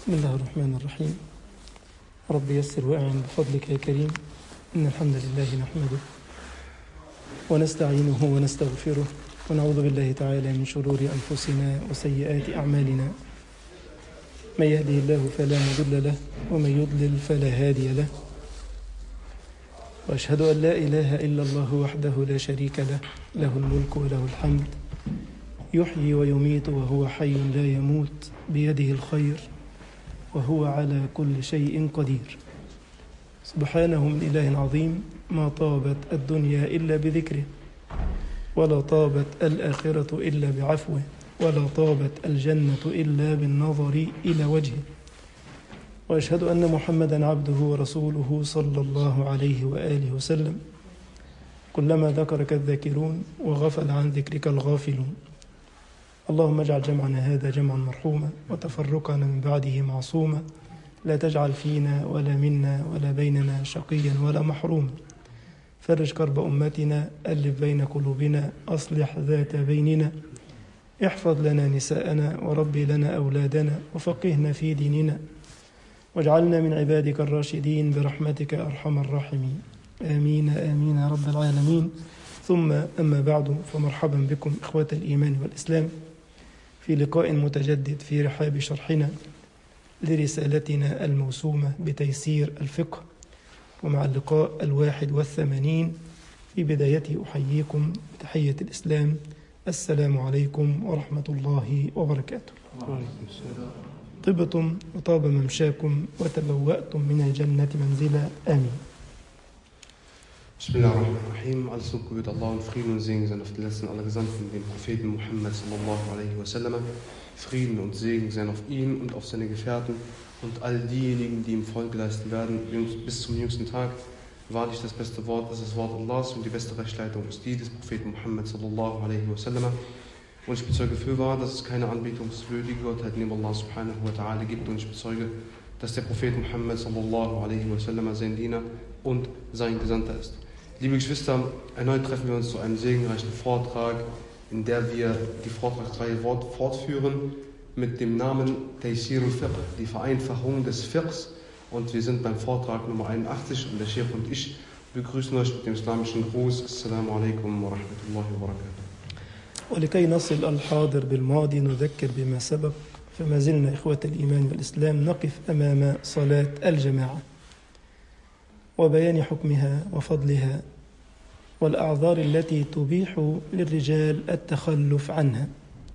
بسم الله الرحمن الرحيم. رب يسر وأعن بفضلك يا كريم. إن الحمد لله نحمده ونستعينه ونستغفره ونعوذ بالله تعالى من شرور أنفسنا وسيئات أعمالنا. من يهده الله فلا مضل له ومن يضلل فلا هادي له، وأشهد أن لا إله إلا الله وحده لا شريك له، له الملك وله الحمد، يحيي ويميت وهو حي لا يموت، بيده الخير وهو على كل شيء قدير. سبحانه من إله عظيم، ما طابت الدنيا إلا بذكره، ولا طابت الآخرة إلا بعفوه، ولا طابت الجنة إلا بالنظر إلى وجهه. وأشهد أن محمدا عبده ورسوله صلى الله عليه وآله وسلم. كلما ذكرك الذاكرون وغفل عن ذكرك الغافلون. اللهم اجعل جمعنا هذا جمعا مرحوما، وتفرقنا من بعده معصوما، لا تجعل فينا ولا منا ولا بيننا شقيا ولا محروما. فرج كرب أمتنا، ألف بين قلوبنا، أصلح ذات بيننا، احفظ لنا نساءنا وربي لنا أولادنا، وفقهنا في ديننا، واجعلنا من عبادك الراشدين برحمتك أرحم الراحمين. آمين آمين يا رب العالمين. ثم أما بعد، فمرحبا بكم إخوة الإيمان والإسلام في لقاء متجدد في رحاب شرحنا لرسالتنا الموسومة بتيسير الفقه، ومع اللقاء 81. في بدايته أحييكم بتحية الإسلام، السلام عليكم ورحمة الله وبركاته. طبتم وطاب ممشاكم وتبوأتم من الجنة منزلا. آمين. Bismillahirrahmanirrahim. Alles Lob gebührt Allah und Frieden und Segen seien auf den letzten aller Gesandten, den Propheten Muhammad sallallahu alaihi wasallam. Frieden und Segen seien auf ihn und auf seine Gefährten und all diejenigen, die ihm Folge leisten werden, bis zum jüngsten Tag. Wahrlich, das beste Wort ist das Wort Allahs und die beste Rechtsleitung ist die des Propheten Muhammad sallallahu alaihi wasallam. Und ich bezeuge fürwahr, dass es keine anbetungswürdige Gottheit neben Allah subhanahu wa ta'ala gibt, und ich bezeuge, dass der Prophet Muhammad sallallahu alaihi wasallam sein Diener und sein Gesandter ist. Liebe Geschwister, erneut treffen wir uns zu einem segenreichen Vortrag, in der wir die Vortragsreihe fortführen mit dem Namen Taysir al-Fiqh, die Vereinfachung des Fiqhs. Und wir sind beim Vortrag Nummer 81 und der Sheikh und ich begrüßen euch mit dem islamischen Gruß. Assalamu alaikum wa rahmatullahi wa barakatuh. ولكي نصل الحاضر بالماضي نذكر بما سبق، فما زلنا إخوة الإيمان والإسلام نقف أمام صلاة الجماعة وبيان حكمها وفضلها والأعذار التي تبيح للرجال التخلف عنها.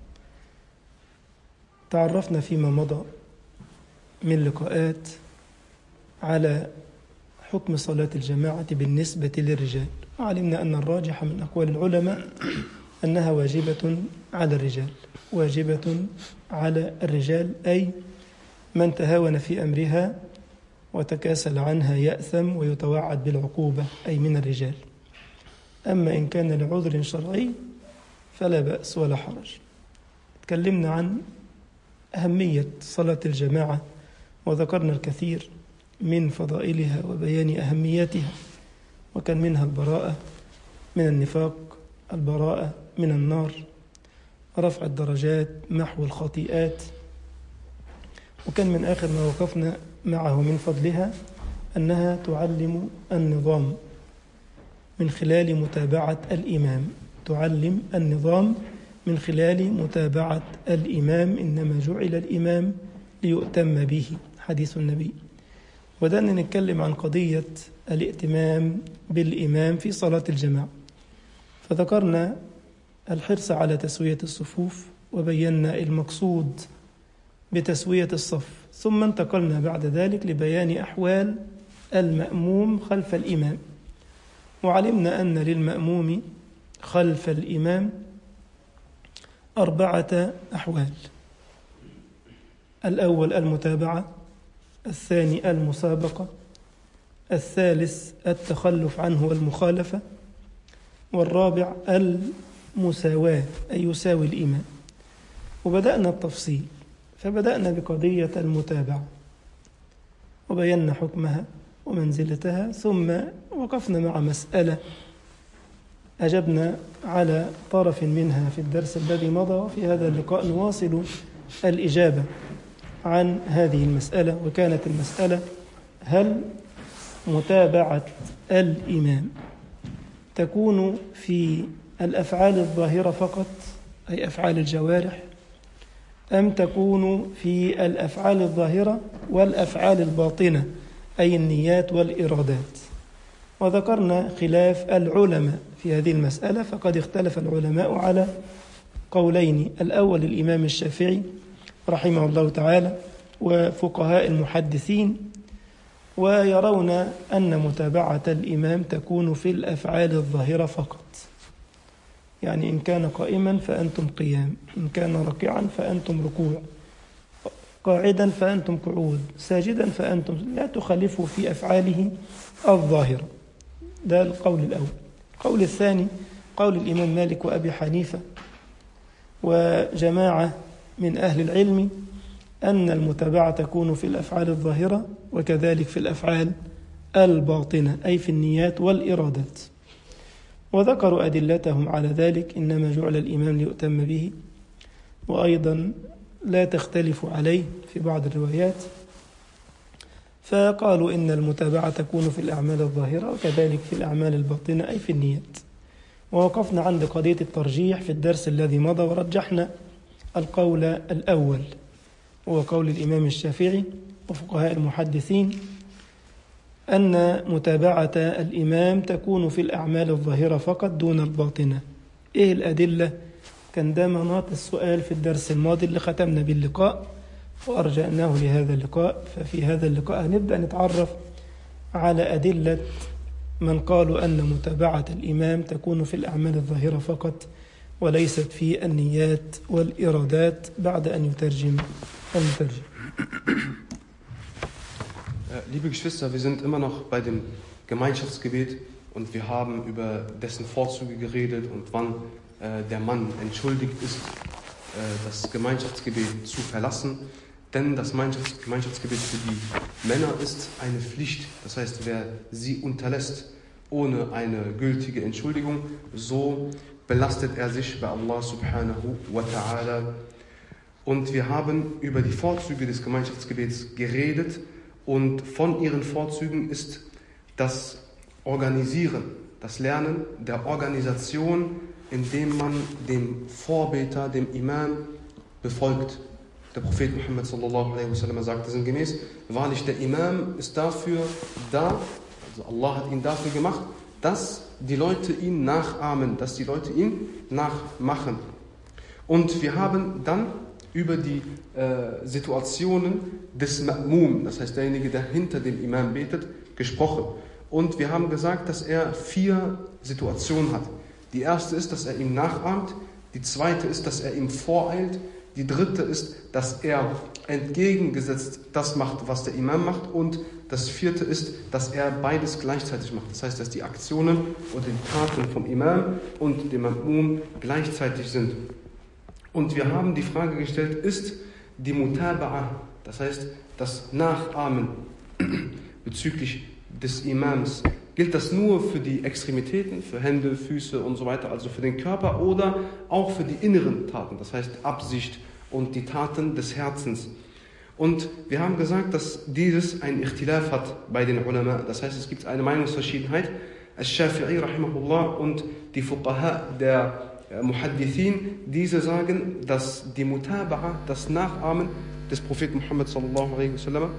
تعرفنا فيما مضى من لقاءات على حكم صلاة الجماعة بالنسبة للرجال، وعلمنا أن الراجح من أقوال العلماء أنها واجبة على الرجال، واجبة على الرجال، أي من تهاون في أمرها وتكاسل عنها يأثم ويتوعد بالعقوبة، أي من الرجال. أما إن كان لعذر شرعي فلا بأس ولا حرج. تكلمنا عن أهمية صلاة الجماعة وذكرنا الكثير من فضائلها وبيان أهميتها، وكان منها البراءة من النفاق، البراءة من النار، رفع الدرجات، محو الخطيئات. وكان من آخر ما وقفنا معه من فضلها أنها تعلم النظام من خلال متابعة الإمام، تعلم النظام من خلال متابعة الإمام. إنما جعل الإمام ليؤتم به، حديث النبي. بدأنا نتكلم عن قضية الائتمام بالإمام في صلاة الجماعة، فذكرنا الحرص على تسوية الصفوف وبينا المقصود بتسوية الصف، ثم انتقلنا بعد ذلك لبيان أحوال المأموم خلف الإمام، وعلمنا أن للمأموم خلف الإمام 4 أحوال: الأول المتابعة، الثاني المسابقة، الثالث التخلف عنه والمخالفة، والرابع المساواة، أي يساوي الإمام. وبدأنا التفصيل، فبدأنا بقضية المتابعة وبينا حكمها ومنزلتها، ثم وقفنا مع مسألة أجبنا على طرف منها في الدرس الذي مضى، وفي هذا اللقاء نواصل الإجابة عن هذه المسألة، وكانت المسألة: هل متابعة الإمام تكون في الأفعال الظاهرة فقط، أي أفعال الجوارح، أم تكون في الأفعال الظاهرة والأفعال الباطنة، أي النيات والإرادات؟ وذكرنا خلاف العلماء في هذه المسألة، فقد اختلف العلماء على قولين: الأول الإمام الشافعي رحمه الله تعالى وفقهاء المحدثين، ويرون أن متابعة الإمام تكون في الأفعال الظاهرة فقط، يعني إن كان قائما فأنتم قيام، إن كان راكعا فأنتم ركوع، قاعدا فأنتم قعود، ساجدا فأنتم، لا تخالفوا في أفعاله الظاهرة. ده القول الأول. القول الثاني قول الإمام مالك وأبي حنيفة وجماعة من أهل العلم أن المتابعة تكون في الأفعال الظاهرة وكذلك في الأفعال الباطنة، أي في النيات والإرادات. وذكروا أدلتهم على ذلك: إنما جعل الإمام ليؤتم به، وأيضا لا تختلف عليه في بعض الروايات. فقالوا إن المتابعة تكون في الأعمال الظاهرة وكذلك في الأعمال الباطنة، أي في النيات. ووقفنا عند قضية الترجيح في الدرس الذي مضى، ورجحنا القول الأول هو قول الإمام الشافعي وفقهاء المحدثين أن متابعة الإمام تكون في الأعمال الظاهرة فقط دون الباطنة. إيه الأدلة؟ كان ده مناط السؤال في الدرس الماضي اللي ختمنا باللقاء وأرجعناه لهذا اللقاء. ففي هذا اللقاء هنبدأ نتعرف على أدلة من قالوا أن متابعة الإمام تكون في الأعمال الظاهرة فقط وليست في النيات والإرادات، بعد أن يترجم المترجم. Liebe Geschwister, wir sind immer noch bei dem Gemeinschaftsgebet und wir haben über dessen Vorzüge geredet und wann der Mann entschuldigt ist, das Gemeinschaftsgebet zu verlassen. Denn das Gemeinschaftsgebet für die Männer ist eine Pflicht. Das heißt, wer sie unterlässt ohne eine gültige Entschuldigung, so belastet er sich bei Allah subhanahu wa ta'ala. Und wir haben über die Vorzüge des Gemeinschaftsgebets geredet. Und von ihren Vorzügen ist das Organisieren, das Lernen der Organisation, indem man dem Vorbeter, dem Imam befolgt. Der Prophet Muhammad sallallahu alaihi wasallam sagte sinngemäß: Wahrlich, der Imam ist dafür da, also Allah hat ihn dafür gemacht, dass die Leute ihn nachahmen, dass die Leute ihn nachmachen. Und wir haben dann über die Situationen des Ma'mum, das heißt derjenige, der hinter dem Imam betet, gesprochen. Und wir haben gesagt, dass er 4 Situationen hat. Die erste ist, dass er ihm nachahmt. Die zweite ist, dass er ihm voreilt. Die dritte ist, dass er entgegengesetzt das macht, was der Imam macht. Und das vierte ist, dass er beides gleichzeitig macht. Das heißt, dass die Aktionen und die Taten vom Imam und dem Ma'mum gleichzeitig sind. Und wir haben die Frage gestellt, ist die Mutaba'a, das heißt das Nachahmen bezüglich des Imams, gilt das nur für die Extremitäten, für Hände, Füße und so weiter, also für den Körper, oder auch für die inneren Taten, das heißt Absicht und die Taten des Herzens? Und wir haben gesagt, dass dieses ein Ikhtilaf hat bei den Ulama, das heißt, es gibt eine Meinungsverschiedenheit. Al-Shafi'i rahimahullah und die Fuqaha der Muhaddithin, diese sagen, dass die Mutaba'a, das Nachahmen des Propheten Muhammad sallallahu alaihi wasallam,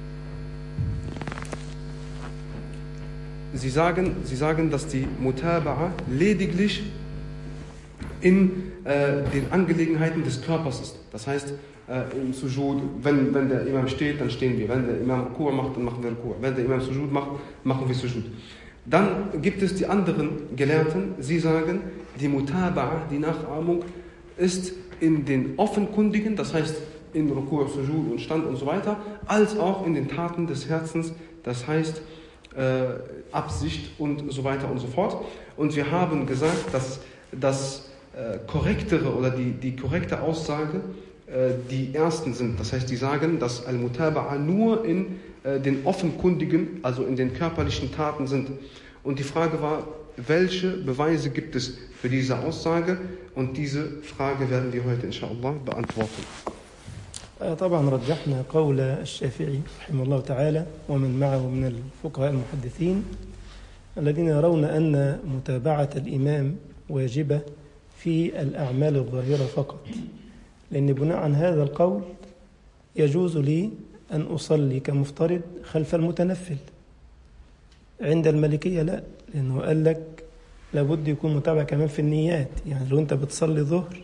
sie sagen, dass die Mutaba'a lediglich in den Angelegenheiten des Körpers ist. Das heißt, im Sujud, wenn der Imam steht, dann stehen wir. Wenn der Imam Ruku' macht, dann machen wir Ruku'. Wenn der Imam Sujud macht, machen wir Sujud. Dann gibt es die anderen Gelehrten, sie sagen, die Mutaba'a, die Nachahmung, ist in den offenkundigen, das heißt in Ruku', Sujud und Stand und so weiter, als auch in den Taten des Herzens, das heißt Absicht und so weiter und so fort. Und wir haben gesagt, dass das korrektere oder die korrekte Aussage die ersten sind. Das heißt, die sagen, dass Al-Mutaba'a nur in den offenkundigen, also in den körperlichen Taten sind. Und die Frage war, welche Beweise gibt es für diese Aussage? Und diese Frage werden wir heute inshallah beantworten. طبعا رجحنا قول الشافعي رحمه الله تعالى ومن معه من الفقهاء المحدثين الذين يرون أن متابعة الإمام واجبة في الأعمال الظاهرة فقط، لأن بناء عن هذا القول يجوز لي أن أصلي كمفترض خلف المتنفل. عند المالكية لا، لأنه قال لك لابد يكون متابع كمان في النيات. يعني لو أنت بتصلي ظهر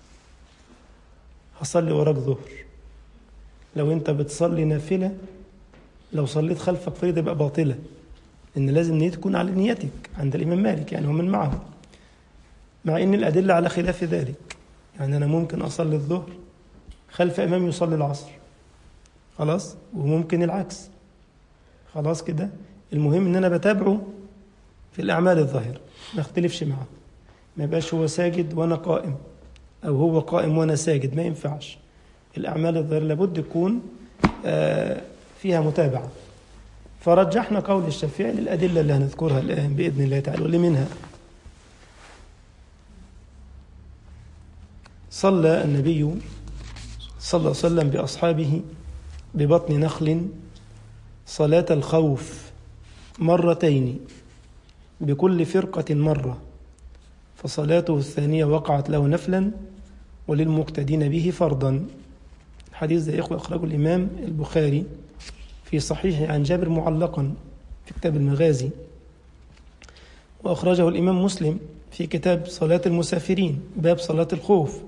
هصلي وراك ظهر، لو أنت بتصلي نافلة لو صليت خلفك فريضة يبقى باطلة، إن لازم نيتك تكون على نيتك عند الإمام مالك يعني ومن معه، مع إن الأدلة على خلاف ذلك. يعني أنا ممكن أصلي الظهر خلف إمام يصلي العصر خلاص، وممكن العكس خلاص كده. المهم إن أنا بتابعه في الأعمال الظاهرة، ما اختلفش معه، ما يبقاش هو ساجد وأنا قائم أو هو قائم وأنا ساجد، ما ينفعش. الأعمال الظاهرة لابد يكون فيها متابعة. فرجحنا قول الشافعي للأدلة اللي هنذكرها الآن بإذن الله تعالى، واللي منها صلى النبي صلى الله عليه وسلم بأصحابه ببطن نخل صلاة الخوف مرتين بكل فرقة مرة، فصلاته الثانية وقعت له نفلا وللمقتدين به فرضا. الحديث ده إخوة أخرجه الإمام البخاري في صحيحه عن جابر معلقا في كتاب المغازي، وأخرجه الإمام مسلم في كتاب صلاة المسافرين باب صلاة الخوف.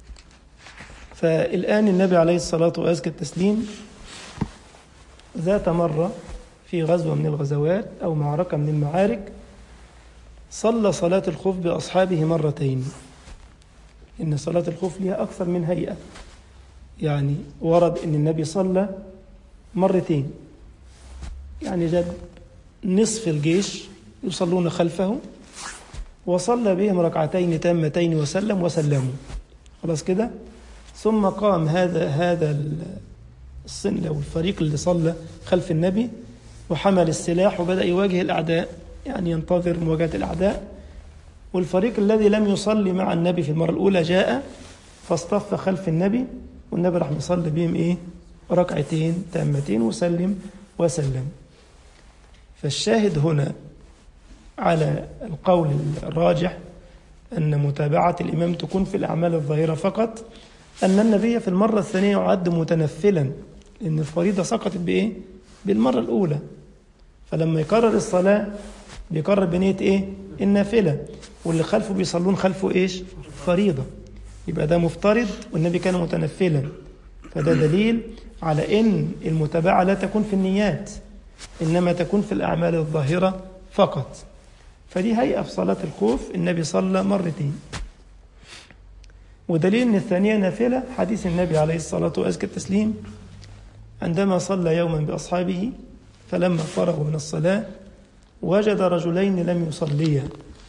فالآن النبي عليه الصلاة وأزكى التسليم ذات مرة في غزوة من الغزوات أو معركة من المعارك صلى صلاة الخوف بأصحابه مرتين. إن صلاة الخوف لها أكثر من هيئة، يعني ورد إن النبي صلى مرتين، يعني جاب نصف الجيش يصلون خلفه وصلى بهم ركعتين تامتين وسلموا خلاص كده. ثم قام هذا الصن أو الفريق اللي صلى خلف النبي وحمل السلاح وبدأ يواجه الأعداء، يعني ينتظر مواجهة الأعداء. والفريق الذي لم يصلي مع النبي في المرة الأولى جاء فاصطف خلف النبي، والنبي راح يصلي بهم ركعتين تامتين وسلم. فالشاهد هنا على القول الراجح أن متابعة الإمام تكون في الأعمال الظاهرة فقط، أن النبي في المرة الثانية يعد متنفلا، لأن الفريضة سقطت بالمرة الأولى. فلما يكرر الصلاة بيكرر بنية النافلة، واللي خلفه بيصلون خلفه فريضة، يبقى ده مفترض والنبي كان متنفلا. فده دليل على أن المتابعة لا تكون في النيات، إنما تكون في الأعمال الظاهرة فقط. فدي هيئة في صلاة الخوف، النبي صلى مرتين. ودليل أن الثانية نافلة حديث النبي عليه الصلاة وأزكى التسليم عندما صلى يوما بأصحابه فلما فرغوا من الصلاة وجد رجلين لم يصليا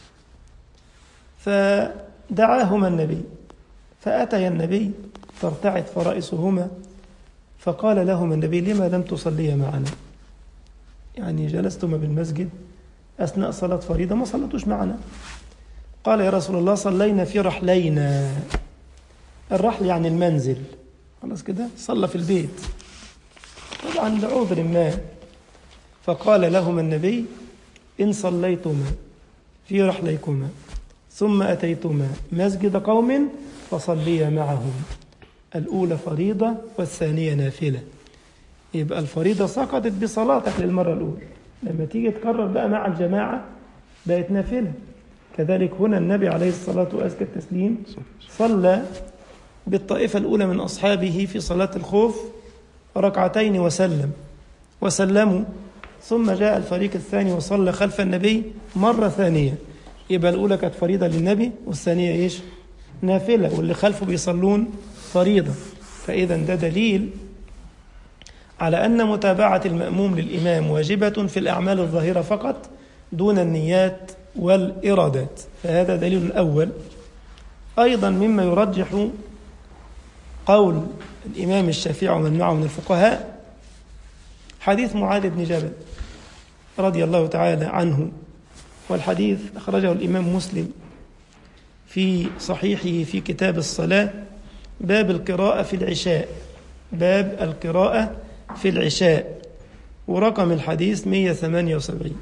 فدعاهما النبي، فأتي النبي ترتعد فرائسهما، فقال لهما النبي: لما لم تصليا معنا؟ يعني جلستما بالمسجد أثناء صلاة فريضة ما صلتوش معنا. قال: يا رسول الله صلينا في رحلينا. الرحل يعني المنزل، خلاص كده صلى في البيت طبعا لعذر ما. فقال لهما النبي: إن صليتما في رحليكما ثم أتيتما مسجد قوم فصليا معهم، الأولى فريضة والثانية نافلة. يبقى الفريضة سقطت بصلاتك للمرة الأولى، لما تيجي تكرر بقى مع الجماعة بقت نافلة. كذلك هنا النبي عليه الصلاة وأزكى التسليم صلى بالطائفة الأولى من أصحابه في صلاة الخوف ركعتين وسلموا، ثم جاء الفريق الثاني وصلى خلف النبي مرة ثانية. يبقى الأولى كانت فريضة للنبي والثانية نافلة، واللي خلفه بيصلون فريضة. فإذا ده دليل على أن متابعة المأموم للإمام واجبة في الأعمال الظاهرة فقط دون النيات والإرادات. فهذا دليل أول. أيضا مما يرجح قول الإمام الشافعي ومن معه من الفقهاء حديث معاذ بن جبل رضي الله تعالى عنه، والحديث أخرجه الإمام مسلم في صحيحه في كتاب الصلاة باب القراءة في العشاء باب القراءة في العشاء، ورقم الحديث 178.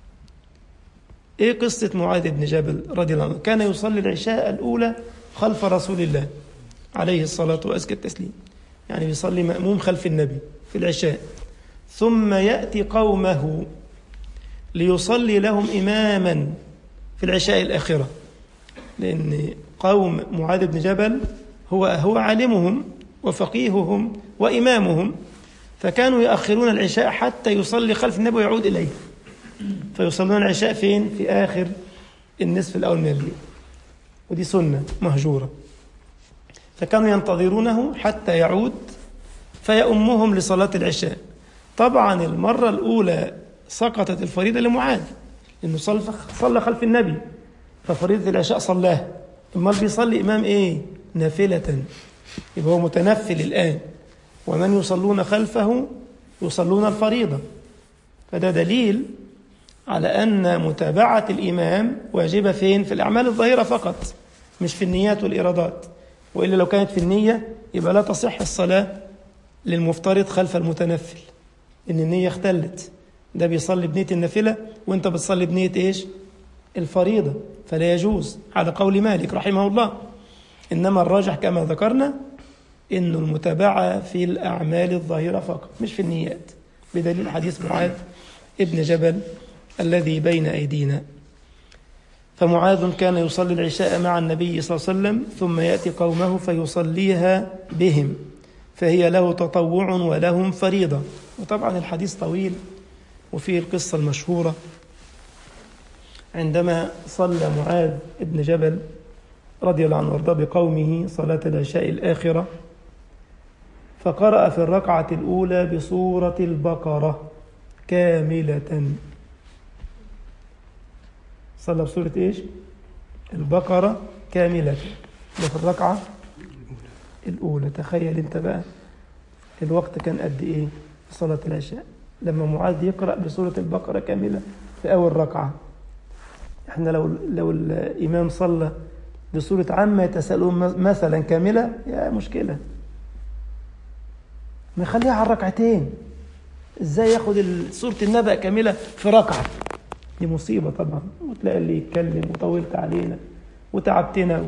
إيه قصة معاذ بن جبل رضي الله عنه؟ كان يصلي العشاء الأولى خلف رسول الله عليه الصلاة وأزكى التسليم، يعني بيصلي مأموم خلف النبي في العشاء، ثم يأتي قومه ليصلي لهم إماما في العشاء الآخرة، لأن قوم معاذ بن جبل هو عالمهم وفقيههم وإمامهم، فكانوا يأخرون العشاء حتى يصلي خلف النبي ويعود إليه، فيصلون العشاء فين؟ في آخر النصف الأول من الليل، ودي سنة مهجورة. فكانوا ينتظرونه حتى يعود فيأمهم لصلاة العشاء. طبعا المرة الأولى سقطت الفريضة لمعاذ لأنه صلى خلف النبي، ففريضة العشاء صلاها. أمال بيصلي إمام إيه؟ نافلة، يبقى هو متنفل الآن، ومن يصلون خلفه يصلون الفريضة. فده دليل على أن متابعة الإمام واجبة فين؟ في الأعمال الظاهرة فقط، مش في النيات والإرادات، وإلا لو كانت في النية يبقى لا تصح الصلاة للمفترض خلف المتنفل، إن النية اختلت، ده بيصلي بنية النافلة وإنت بتصلي بنية إيش؟ الفريضة، فلا يجوز على قول مالك رحمه الله. إنما الراجح كما ذكرنا إن المتابعة في الأعمال الظاهرة فقط، مش في النيات، بدليل حديث معاذ ابن جبل الذي بين أيدينا. فمعاذ كان يصلي العشاء مع النبي صلى الله عليه وسلم، ثم يأتي قومه فيصليها بهم، فهي له تطوع ولهم فريضة. وطبعا الحديث طويل وفيه القصة المشهورة عندما صلى معاذ ابن جبل رضي الله عنه وارضاه بقومه صلاة العشاء الآخرة، فقرأ في الركعة الأولى بسورة البقرة كاملة. صلى بسورة إيش؟ البقرة كاملة، ده في الركعة الأولى. تخيل أنت بقى الوقت كان قد إيه في صلاة العشاء لما معاذ يقرأ بسورة البقرة كاملة في أول ركعة. إحنا لو الإمام صلى بسورة عامة يتساءلون مثلا كاملة، يا مشكلة، ما يخليها على الركعتين، إزاي ياخد سورة النبأ كاملة في ركعة؟ دي مصيبة طبعا، وتلاقي اللي يتكلم وطولت علينا وتعبتنا.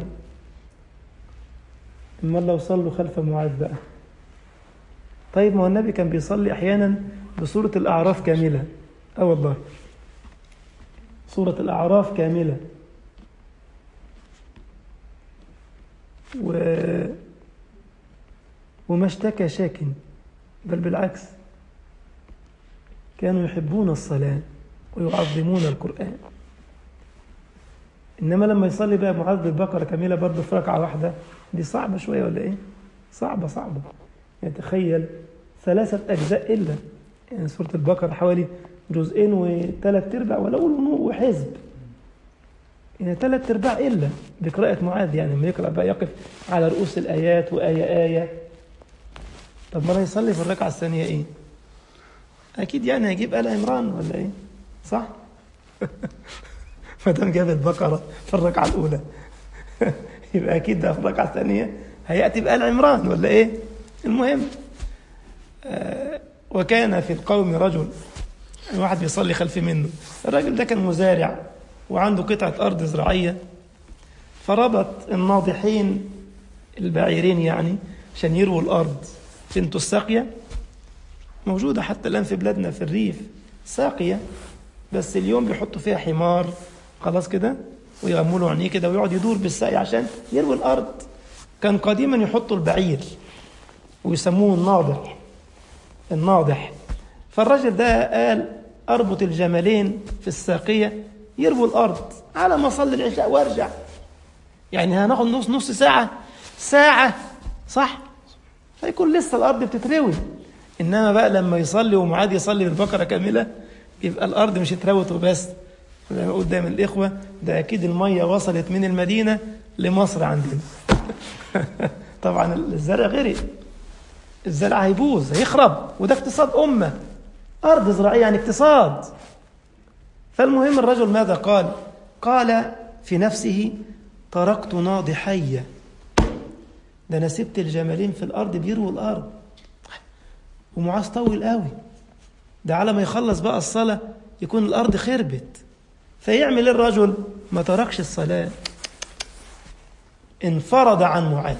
إما لو صلوا خلف معاذ بقى. طيب ما هو النبي كان بيصلي أحيانا بسورة الأعراف كاملة، والله سورة الأعراف كاملة، وما اشتكى شاك، بل بالعكس كانوا يحبون الصلاة ويعظمون القرآن. إنما لما يصلي بقى معاذ بالبقرة كاملة برضه في ركعة واحدة، دي صعبة شوية ولا إيه؟ صعبة يعني تخيل 3 أجزاء إلا، يعني سورة البقرة حوالي 2 و3/4 ولا أقول وحزب، يعني 3/4 إلا بقراءة معاذ. يعني لما يقرأ بقى يقف على رؤوس الآيات وآية. طب ما يصلي في الركعة الثانية إيه؟ أكيد يعني هيجيب آل عمران ولا إيه؟ صح؟ فدام جاب البقرة في الركعة الأولى يبقى أكيد ده في الركعة الثانية هيأتي بآل عمران ولا إيه؟ المهم وكان في القوم رجل، واحد بيصلي خلف منه. الراجل ده كان مزارع وعنده قطعة أرض زراعية، فربط الناضحين البعيرين يعني عشان يرووا الأرض. انتوا الساقية موجودة حتى الآن في بلادنا في الريف، ساقية، بس اليوم بيحطوا فيها حمار خلاص كده ويغملوا عينيه كده ويقعد يدور بالساقية عشان يروي الأرض. كان قديما يحطوا البعير ويسموه الناضح. فالرجل ده قال أربط الجملين في الساقية يرووا الأرض على ما أصلي العشاء وارجع، يعني هناخد نص ساعة صح، فيكون لسه الأرض بتتروي. إنما بقى لما يصلي ومعاد يصلي بالبقرة كاملة يبقى الأرض مش اتروت وبس. زي ما قدام الإخوة ده أكيد المية وصلت من المدينة لمصر عندنا طبعا الزرع غرق، الزرع هيبوظ هيخرب، وده اقتصاد أمة، أرض زراعية يعني اقتصاد. فالمهم الرجل ماذا قال في نفسه تركت ناضحية، ده أنا سبت الجمالين في الأرض بيروا الأرض ومعاذ طول قوي، ده على ما يخلص بقى الصلاة يكون الأرض خربت. فيعمل الرجل ما تركش الصلاة، انفرد عن معاذ.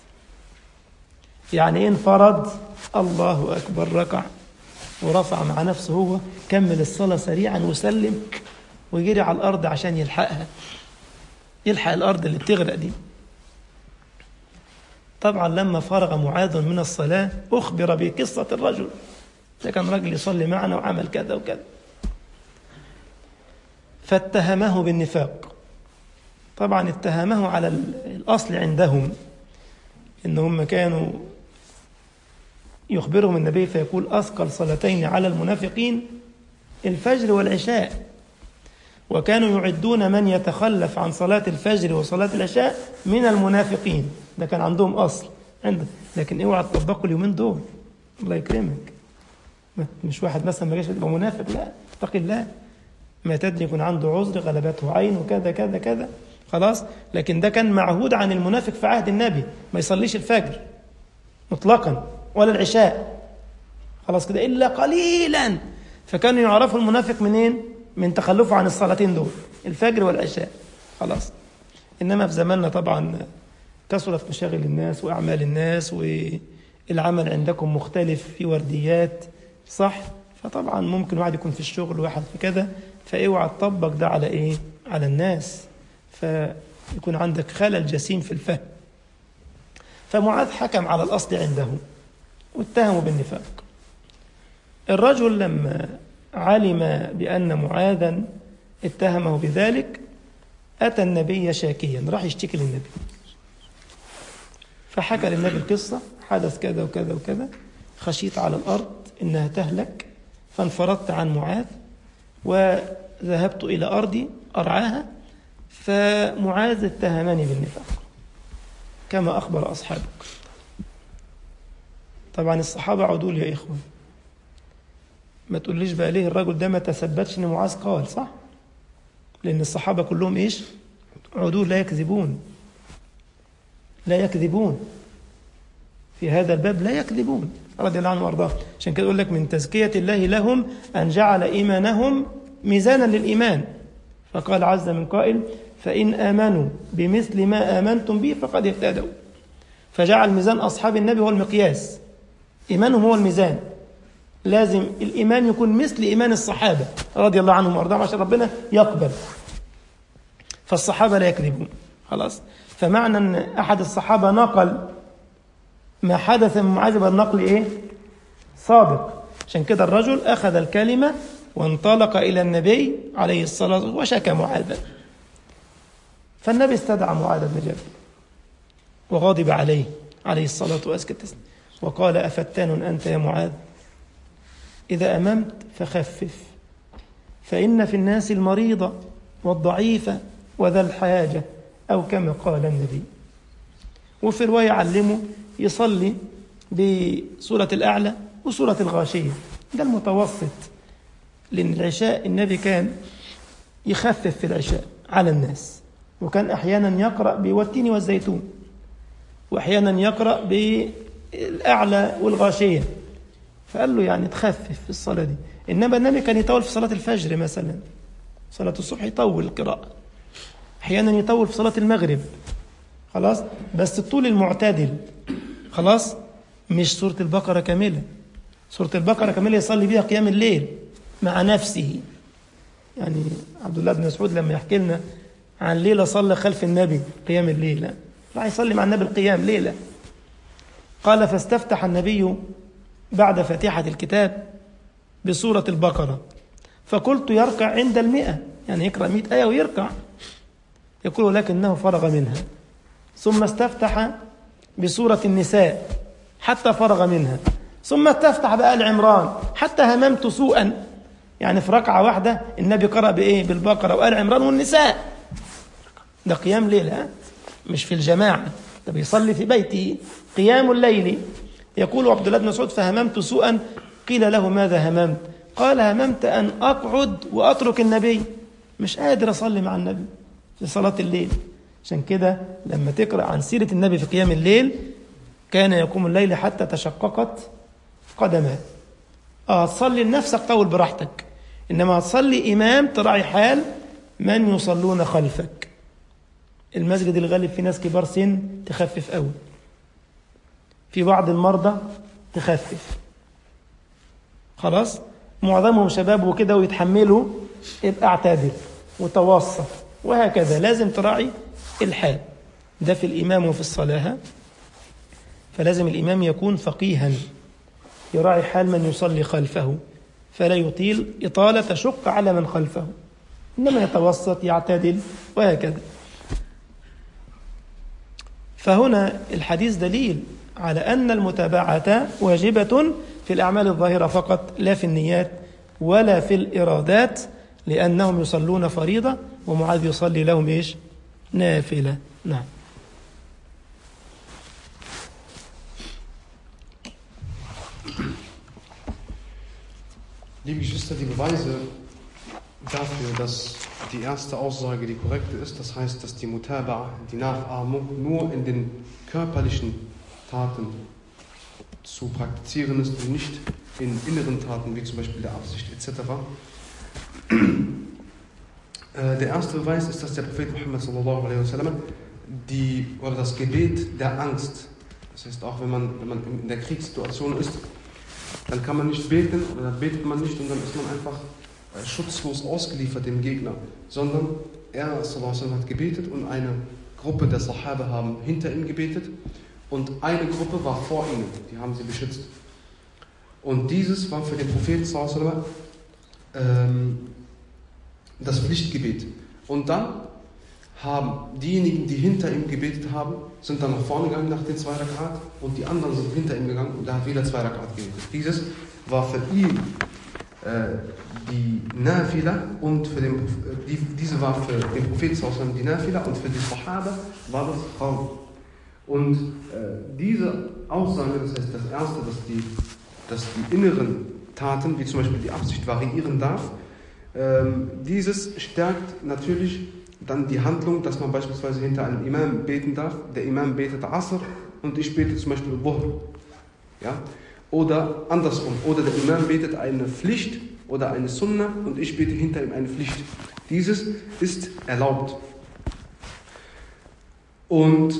يعني ايه انفرد؟ الله أكبر، ركع ورفع مع نفسه، هو كمل الصلاة سريعا وسلم ويجري على الأرض عشان يلحقها، يلحق الأرض اللي بتغرق دي. طبعا لما فرغ معاذ من الصلاة أخبر بقصة الرجل، ده كان رجل يصلي معنا وعمل كذا وكذا، فاتهمه بالنفاق. طبعا اتهمه على الأصل عندهم إنهم كانوا يخبرهم النبي فيقول أثقل صلاتين على المنافقين الفجر والعشاء، وكانوا يعدون من يتخلف عن صلاة الفجر وصلاة العشاء من المنافقين. ده كان عندهم أصل لكن اوعى تطبقوا اليومين دول، الله يكرمك. مش واحد مثلا ما جاش يبقى منافق، لا، اتق الله، ما تدري يكون عنده عذر غلبته عين وكذا كذا كذا، خلاص. لكن ده كان معهود عن المنافق في عهد النبي، ما يصليش الفجر مطلقا ولا العشاء، خلاص كده، إلا قليلا. فكانوا يعرفوا المنافق منين؟ من تخلفه عن الصلاتين دول، الفجر والعشاء، خلاص. إنما في زماننا طبعا كثرت مشاغل الناس وأعمال الناس، والعمل عندكم مختلف في ورديات، صح؟ فطبعا ممكن واحد يكون في الشغل وواحد في كذا، فاوعى تطبق ده على ايه؟ على الناس، فيكون عندك خلل جسيم في الفهم. فمعاذ حكم على الأصل عنده واتهمه بالنفاق. الرجل لما علم بأن معاذا اتهمه بذلك أتى النبي شاكيا، راح يشتكي للنبي، فحكى للنبي القصة، حدث كذا وكذا وكذا، خشيت على الأرض إنها تهلك فانفردت عن معاذ وذهبت إلى أرضي أرعاها، فمعاذ اتهمني بالنفاق كما أخبر أصحابك. طبعا الصحابة عدول يا إخوان، ما تقوليش بقى ليه الرجل ده ما تثبتش إن معاذ قال، صح؟ لأن الصحابة كلهم إيش؟ عدول، لا يكذبون، لا يكذبون في هذا الباب، لا يكذبون رضي الله عنه وارضاه. عشان كده يقول لك من تزكية الله لهم أن جعل إيمانهم ميزانا للإيمان، فقال عز من قائل فإن آمنوا بمثل ما آمنتم به فقد اهتدوا. فجعل ميزان أصحاب النبي هو المقياس، إيمانهم هو الميزان، لازم الإيمان يكون مثل إيمان الصحابة رضي الله عنهم وارضاهم عشان ربنا يقبل. فالصحابة لا يكذبون، خلاص. فمعنى أن أحد الصحابة نقل ما حدث من معاذ بالنقل إيه؟ صادق. عشان كده الرجل أخذ الكلمة وانطلق إلى النبي عليه الصلاة والسلام وشكى معاذا، فالنبي استدعى معاذ بن جبل وغضب عليه عليه الصلاة والسلام وقال أفتان أنت يا معاذ؟ إذا أممت فخفف، فإن في الناس المريضة والضعيفة وذا الحاجة، أو كما قال النبي. وفي رواية علمه يصلي بسورة الأعلى وسورة الغاشية، ده المتوسط، لأن العشاء النبي كان يخفف في العشاء على الناس، وكان أحيانا يقرأ بالتين والزيتون، وأحيانا يقرأ بالأعلى والغاشية، فقال له يعني تخفف في الصلاة دي. إنما النبي كان يطول في صلاة الفجر مثلا، صلاة الصبح يطول القراءة، أحيانا يطول في صلاة المغرب، خلاص، بس الطول المعتدل، خلاص، مش سورة البقرة كاملة. سورة البقرة كاملة يصلي بها قيام الليل مع نفسه. يعني عبد الله بن مسعود لما يحكي لنا عن ليلة صلى خلف النبي قيام الليل، راح يصلي مع النبي القيام ليلة، قال فاستفتح النبي بعد فاتحة الكتاب بسورة البقرة، فقلت يركع عند 100، يعني يقرأ 100 آية ويركع، يقول لكنه فرغ منها، ثم استفتح بسورة النساء حتى فرغ منها، ثم استفتح بآل عمران حتى هممت سوءا، يعني في ركعة واحدة النبي قرأ بإيه؟ بالبقرة وآل عمران والنساء. ده قيام ليلة، مش في الجماعة، ده بيصلي في بيته قيام الليل. يقول عبد الله بن مسعود فهممت سوءا، قيل له ماذا هممت؟ قال هممت أن أقعد وأترك النبي، مش قادر أصلي مع النبي في صلاة الليل. عشان كده لما تقرأ عن سيرة النبي في قيام الليل، كان يقوم الليل حتى تشققت قدمان. تصلي لنفسك طول براحتك، إنما تصلي إمام تراعي حال من يصلون خلفك. المسجد الغالب في ناس كبار سن تخفف قوي، في بعض المرضى تخفف، خلاص معظمهم شباب وكده ويتحملوا، يبقى اعتدل وتوسط وهكذا. لازم تراعي الحال ده في الإمام وفي الصلاة. فلازم الإمام يكون فقيها يراعي حال من يصلي خلفه، فلا يطيل إطالة تشق على من خلفه، إنما يتوسط يعتدل وهكذا. فهنا الحديث دليل على أن المتابعة واجبة في الأعمال الظاهرة فقط، لا في النيات ولا في الإرادات، لأنهم يصلون فريضة ومعاذ يصلي لهم إيش؟ نافلة. نعم. Liebe Geschwister, die Beweise dafür, dass die erste Aussage die korrekte ist, das heißt, dass die Mutaba'a, die Nachahmung, nur in den körperlichen Taten zu praktizieren ist und nicht in inneren Taten, wie zum Beispiel der Absicht etc. Der erste Beweis ist, dass der Prophet Muhammad sallallahu alaihi wasallam das Gebet der Angst, das heißt auch wenn man in der Kriegssituation ist, dann kann man nicht beten oder dann betet man nicht und dann ist man einfach schutzlos ausgeliefert dem Gegner, sondern er sallallahu alaihi wasallam hat gebetet und eine Gruppe der Sahaba haben hinter ihm gebetet und eine Gruppe war vor ihnen, die haben sie beschützt. Und dieses war für den Propheten sallallahu alaihi wasallam das Pflichtgebet. Und dann haben diejenigen, die hinter ihm gebetet haben, sind dann nach vorne gegangen nach den 2 Rakat und die anderen sind hinter ihm gegangen und er hat wieder 2 Rakat gebetet. Dieses war für ihn die Nafila und diese war für den Propheten sallallahu alaihi wasallam die Nafila und für die Sahaba war das Raum. Und diese Aussage, das heißt das erste, dass die inneren Taten, wie zum Beispiel die Absicht, variieren darf, dieses stärkt natürlich dann die Handlung, dass man beispielsweise hinter einem Imam beten darf. Der Imam betet Asr und ich bete zum Beispiel Dhuhr. Ja? Oder andersrum. Oder der Imam betet eine Pflicht oder eine Sunnah und ich bete hinter ihm eine Pflicht. Dieses ist erlaubt. Und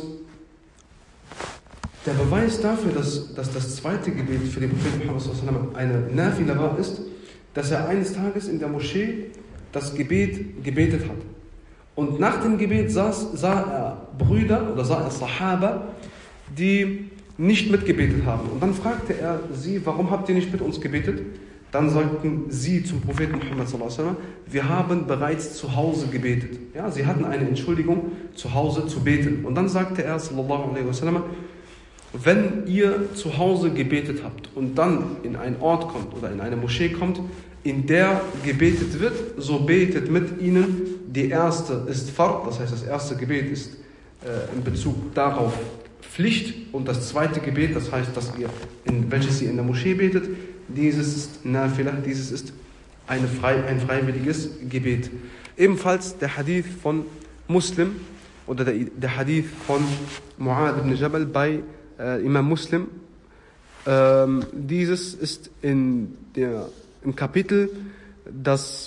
der Beweis dafür, dass das zweite Gebet für den Propheten Muhammad sallallahu alaihi wasallam eine Nafila war, ist, dass er eines Tages in der Moschee das Gebet gebetet hat. Und nach dem Gebet sah er Brüder oder sah er Sahaba, die nicht mitgebetet haben. Und dann fragte er sie, warum habt ihr nicht mit uns gebetet? Dann sagten sie zum Propheten Muhammad sallallahu alaihi wasallam, wir haben bereits zu Hause gebetet. Ja, sie hatten eine Entschuldigung, zu Hause zu beten. Und dann sagte er sallallahu alaihi wasallam, wenn ihr zu Hause gebetet habt und dann in einen Ort kommt oder in eine Moschee kommt, in der gebetet wird, so betet mit ihnen. Die erste ist Fard, das heißt das erste Gebet ist in Bezug darauf Pflicht und das zweite Gebet, das heißt, welches ihr in der Moschee betet, dieses ist Nafila, dieses ist ein freiwilliges Gebet. Ebenfalls der Hadith von Muslim oder der Hadith von Mu'adh ibn Jabal bei Imam Muslim. Dieses ist im Kapitel das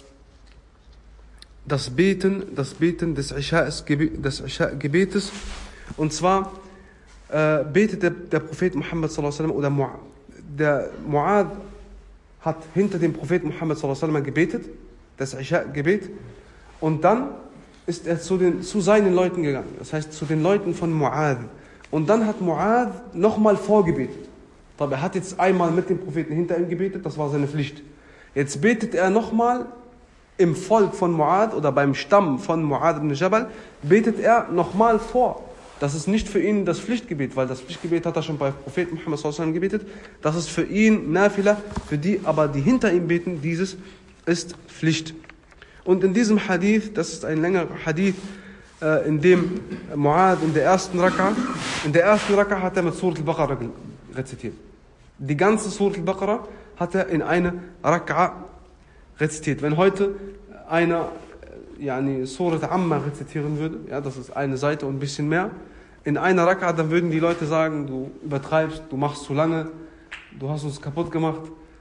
Beten des Isha-Gebetes. Und zwar betet der Prophet Muhammad sallallahu alaihi wasallam oder der Mu'adh hat hinter dem Propheten Muhammad sallallahu alaihi wasallam gebetet, das Isha-Gebet, und dann ist er zu seinen Leuten gegangen, das heißt zu den Leuten von Mu'adh. Und dann hat Mu'adh nochmal vorgebetet. Aber er hat jetzt einmal mit dem Propheten hinter ihm gebetet, das war seine Pflicht. Jetzt betet er nochmal im Volk von Mu'adh oder beim Stamm von Mu'adh ibn Jabal, betet er nochmal vor. Das ist nicht für ihn das Pflichtgebet, weil das Pflichtgebet hat er schon bei Propheten Muhammad sallallahu alaihi wasallam gebetet. Das ist für ihn Nafila, für die aber, die hinter ihm beten, dieses ist Pflicht. Und in diesem Hadith, das ist ein längerer Hadith, in dem Mu'adh in der ersten Raka hat er mit Surat al-Baqarah rezitiert. Die ganze Surat al-Baqarah hat er in eine Raka rezitiert. Wenn heute einer Surat Amma rezitieren würde, ja, das ist eine Seite und ein bisschen mehr, in einer Raka, dann würden die Leute sagen, du übertreibst, du machst zu lange, du hast uns kaputt gemacht,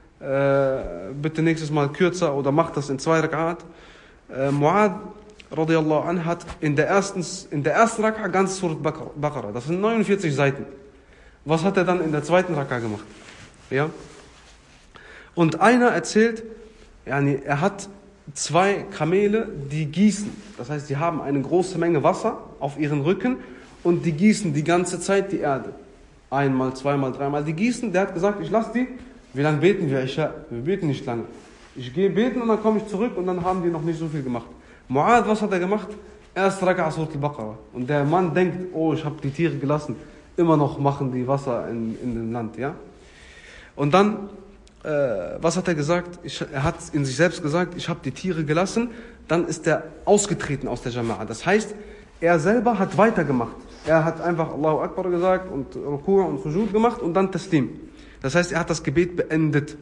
bitte nächstes Mal kürzer oder mach das in 2 Rak'at. Mu'adh radiyallahu anh hat in der ersten Rak'a ganz Surat Baqarah, das sind 49 Seiten. Was hat er dann in der zweiten Rak'a gemacht? Ja? Und einer erzählt, er hat 2 Kamele, die gießen. Das heißt, die haben eine große Menge Wasser auf ihren Rücken und die gießen die ganze Zeit die Erde. 1-mal, 2-mal, 3-mal. Die gießen, der hat gesagt, ich lasse die. Wie lange beten wir? Wir beten nicht lange. Ich gehe beten und dann komme ich zurück und dann haben die noch nicht so viel gemacht. Mu'adh, was hat er gemacht? Erst Rak'a Surat al-Baqarah. Und der Mann denkt, oh, ich habe die Tiere gelassen. Immer noch machen die Wasser in dem Land, ja. Und dann, was hat er gesagt? Er hat in sich selbst gesagt, ich habe die Tiere gelassen. Dann ist er ausgetreten aus der Jama'a. Das heißt, er selber hat weitergemacht. Er hat einfach Allahu Akbar gesagt und Ruku' und Sujud gemacht und dann Taslim. Das heißt, er hat das Gebet beendet.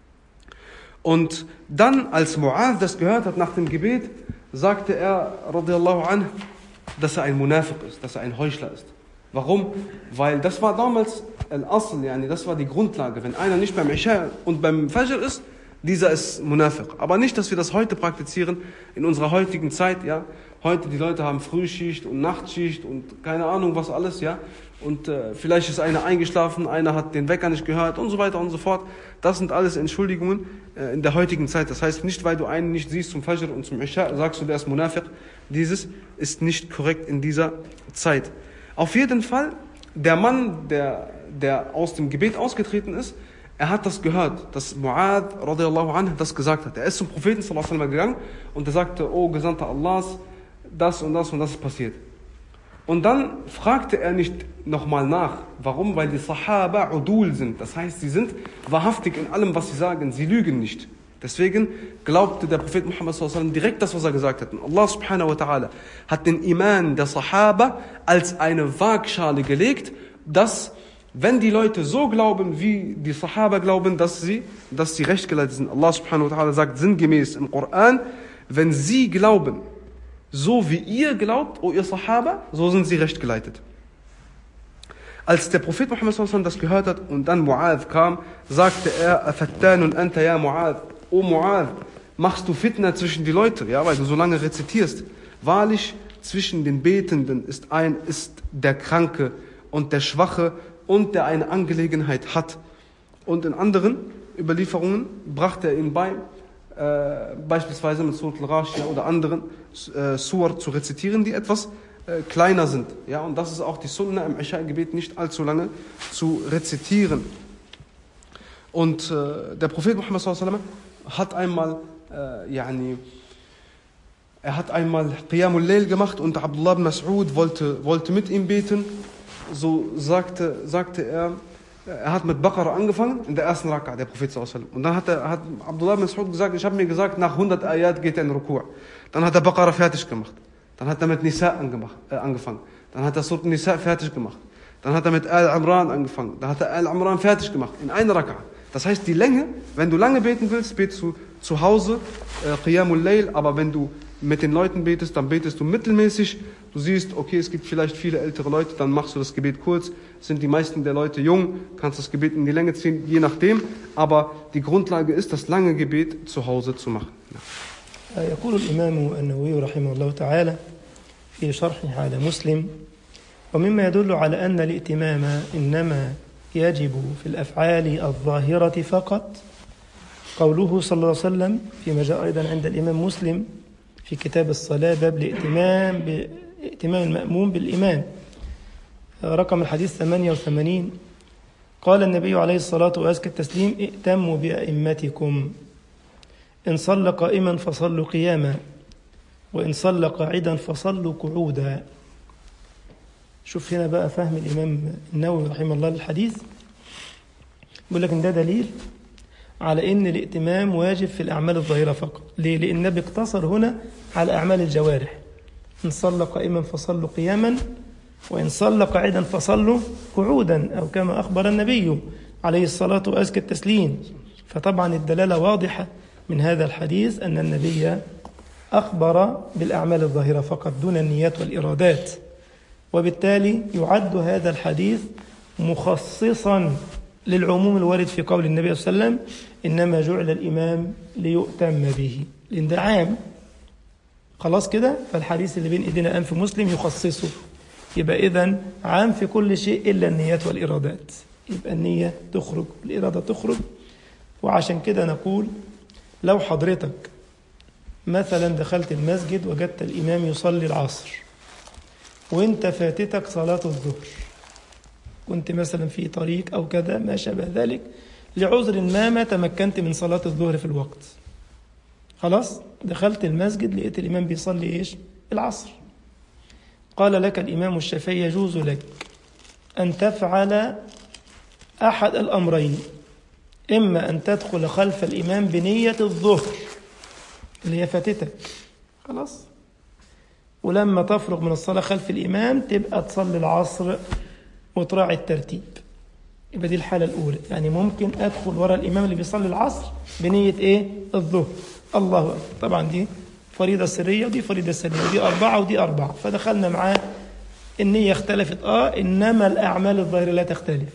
Und dann, als Mu'adh das gehört hat nach dem Gebet, sagte er, radiyallahu anh, dass er ein Munafiq ist, dass er ein Heuchler ist. Warum? Weil das war damals Al-Asl, das war die Grundlage. Wenn einer nicht beim Isha und beim Fajr ist, dieser ist Munafiq. Aber nicht, dass wir das heute praktizieren, in unserer heutigen Zeit, ja. Heute, die Leute haben Frühschicht und Nachtschicht und keine Ahnung was alles, ja. Und vielleicht ist einer eingeschlafen, einer hat den Wecker nicht gehört und so weiter und so fort. Das sind alles Entschuldigungen in der heutigen Zeit. Das heißt, nicht weil du einen nicht siehst zum Fajr und zum Isha, sagst du, der ist Munafiq. Dieses ist nicht korrekt in dieser Zeit. Auf jeden Fall, der Mann, der aus dem Gebet ausgetreten ist, er hat das gehört, dass Mu'adh radiyallahu anh das gesagt hat. Er ist zum Propheten sallallahu alaihi wasallam gegangen und er sagte, oh Gesandter Allahs, das und das und das ist passiert. Und dann fragte er nicht nochmal nach. Warum? Weil die Sahaba Udul sind. Das heißt, sie sind wahrhaftig in allem, was sie sagen. Sie lügen nicht. Deswegen glaubte der Prophet Muhammad sallallahu alaihi wasallam direkt das, was er gesagt hat. Und Allah subhanahu wa ta'ala hat den Iman der Sahaba als eine Waagschale gelegt, dass, wenn die Leute so glauben, wie die Sahaba glauben, dass sie recht geleitet sind. Allah subhanahu wa ta'ala sagt sinngemäß im Koran, wenn sie glauben, so wie ihr glaubt, o ihr Sahaba, so sind sie recht geleitet. Als der Prophet Muhammad sallallahu alaihi wasallam das gehört hat und dann Mu'adh kam, sagte er, afattanun anta ya Mu'adh, o Mu'adh, machst du Fitna zwischen die Leute, ja, weil du so lange rezitierst. Wahrlich, zwischen den Betenden ist der Kranke und der Schwache und der eine Angelegenheit hat. Und in anderen Überlieferungen brachte er ihm bei, beispielsweise mit Surat al-Ghashiyah oder anderen Surah zu rezitieren, die etwas kleiner sind. Ja, und das ist auch die Sunna im Isha-Gebet, nicht allzu lange zu rezitieren. Und der Prophet Muhammad sallallahu alaihi wasallam hat einmal Qiyamul Layl gemacht und Abdullah ibn Mas'ud wollte mit ihm beten. So sagte er hat mit Baqarah angefangen, in der ersten Rak'a, der Prophet sallallahu alaihi wasallam. Und dann hat Abdullah ibn Mas'ud gesagt, ich habe mir gesagt, nach 100 Ayat geht er in Ruku'. Dann hat er Baqarah fertig gemacht. Dann hat er mit Nisa angefangen. Dann hat er Surat Nisa fertig gemacht. Dann hat er mit Al-Imran angefangen. Dann hat er Al-Imran fertig gemacht, in einer Rak'a. Das heißt, die Länge, wenn du lange beten willst, betest du zu Hause, Qiyamul Layl, aber wenn du mit den Leuten betest, dann betest du mittelmäßig. Du siehst, okay, es gibt vielleicht viele ältere Leute, dann machst du das Gebet kurz. Sind die meisten der Leute jung, kannst das Gebet in die Länge ziehen, je nachdem. Aber die Grundlage ist, das lange Gebet zu Hause zu machen. Ja. يقول الإمام النووي رحمه الله تعالى في شرحه على مسلم ومما يدل على أن الائتمام إنما يجب في الأفعال الظاهرة فقط قوله صلى الله عليه وسلم فيما جاء أيضا عند الإمام مسلم في كتاب الصلاة باب ائتمام المأموم بالإمام رقم الحديث 88 قال النبي عليه الصلاة وأزكى التسليم ائتموا بأئمتكم إن صلى قائما فصلوا قياما وإن صلى قاعدا فصلوا قعودا. شوف هنا بقى فهم الإمام النووي رحمه الله للحديث، بيقول لك إن ده دليل على إن الائتمام واجب في الأعمال الظاهرة فقط. ليه؟ لأن النبي اقتصر هنا على أعمال الجوارح. إن صلى قائما فصلوا قياما وإن صلى قاعدا فصلوا قعودا، أو كما أخبر النبي عليه الصلاة وأزكى التسليم. فطبعا الدلالة واضحة من هذا الحديث أن النبي أخبر بالأعمال الظاهرة فقط دون النيات والإرادات، وبالتالي يعد هذا الحديث مخصصا للعموم الوارد في قول النبي صلى الله عليه وسلم إنما جعل الإمام ليؤتم به، لأن ده عام. خلاص كده، فالحديث اللي بين إيدينا الآن في مسلم يخصصه، يبقى إذن عام في كل شيء إلا النيات والإرادات. يبقى النية تخرج والإرادة تخرج. وعشان كده نقول لو حضرتك مثلا دخلت المسجد وجدت الإمام يصلي العصر وانت فاتتك صلاة الظهر، كنت مثلا في طريق أو كذا ما شابه ذلك، لعذر ما تمكنت من صلاة الظهر في الوقت، خلاص دخلت المسجد لقيت الإمام بيصلي إيش؟ العصر. قال لك الإمام الشافعي يجوز لك أن تفعل أحد الأمرين، إما أن تدخل خلف الإمام بنية الظهر اللي هي فاتتك خلاص، ولما تفرغ من الصلاة خلف الإمام تبقى تصلي العصر وتراعي الترتيب. يبقى دي الحالة الأولى، يعني ممكن أدخل وراء الإمام اللي بيصلي العصر بنية إيه؟ الظهر. الله أكبر. طبعا دي فريضة سرية ودي فريضة سرية، ودي 4 ودي 4، فدخلنا معاه النية اختلفت إنما الأعمال الظاهرة لا تختلف.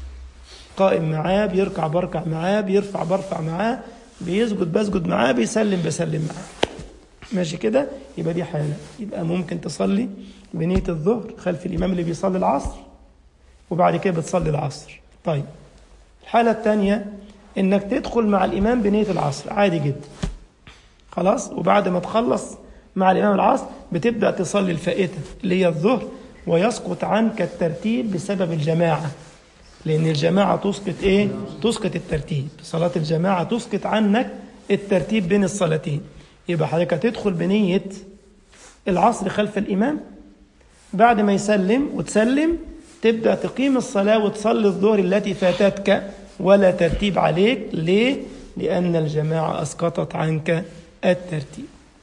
قائم معاه، بيركع بركع معاه، بيرفع برفع معاه، بيسجد بسجد معاه، بيسلم بسلم معاه، ماشي كده. يبقى دي حالة، يبقى ممكن تصلي بنية الظهر خلف الإمام اللي بيصلي العصر وبعد كده بتصلي العصر. طيب الحالة الثانية إنك تدخل مع الإمام بنية العصر عادي جدا خلاص، وبعد ما تخلص مع الإمام العصر بتبدأ تصلي الفائتة اللي هي الظهر، ويسقط عنك الترتيب بسبب الجماعة، لأن الجماعة تسقط إيه؟ تسقط الترتيب. صلاة الجماعة تسقط عنك الترتيب بين الصلاتين. يبقى حضرتك هتدخل بنية العصر خلف الإمام، بعد ما يسلم وتسلم تبدأ تقيم الصلاة وتصلي الظهر التي فاتتك ولا ترتيب عليك. ليه؟ لأن الجماعة أسقطت عنك الترتيب.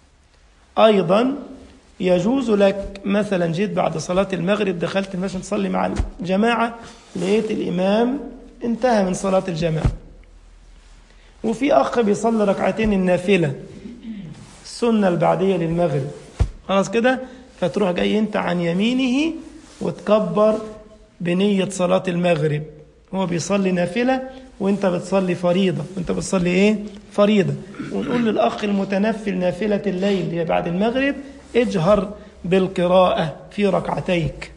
أيضا يجوز لك مثلا جيت بعد صلاة المغرب دخلت المسجد تصلي مع الجماعة، لقيت الإمام انتهى من صلاة الجماعة وفي أخ بيصلي ركعتين النافلة السنة البعدية للمغرب، خلاص كده، فتروح جاي انت عن يمينه وتكبر بنية صلاة المغرب. هو بيصلي نافلة وانت بتصلي فريضة، وانت بتصلي ايه؟ فريضة. ونقول للأخ المتنفل نافلة الليل اللي هي بعد المغرب اجهر بالقراءة في ركعتيك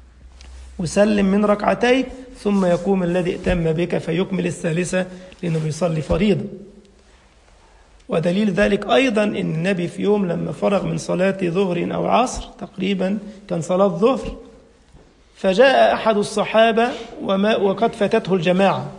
وسلم من ركعتيك، ثم يقوم الذي ائتم بك فيكمل الثالثة لأنه بيصلي فريضة. ودليل ذلك أيضا أن النبي في يوم لما فرغ من صلاة ظهر أو عصر تقريبا كان صلاة ظهر، فجاء أحد الصحابة وقد فاتته الجماعة،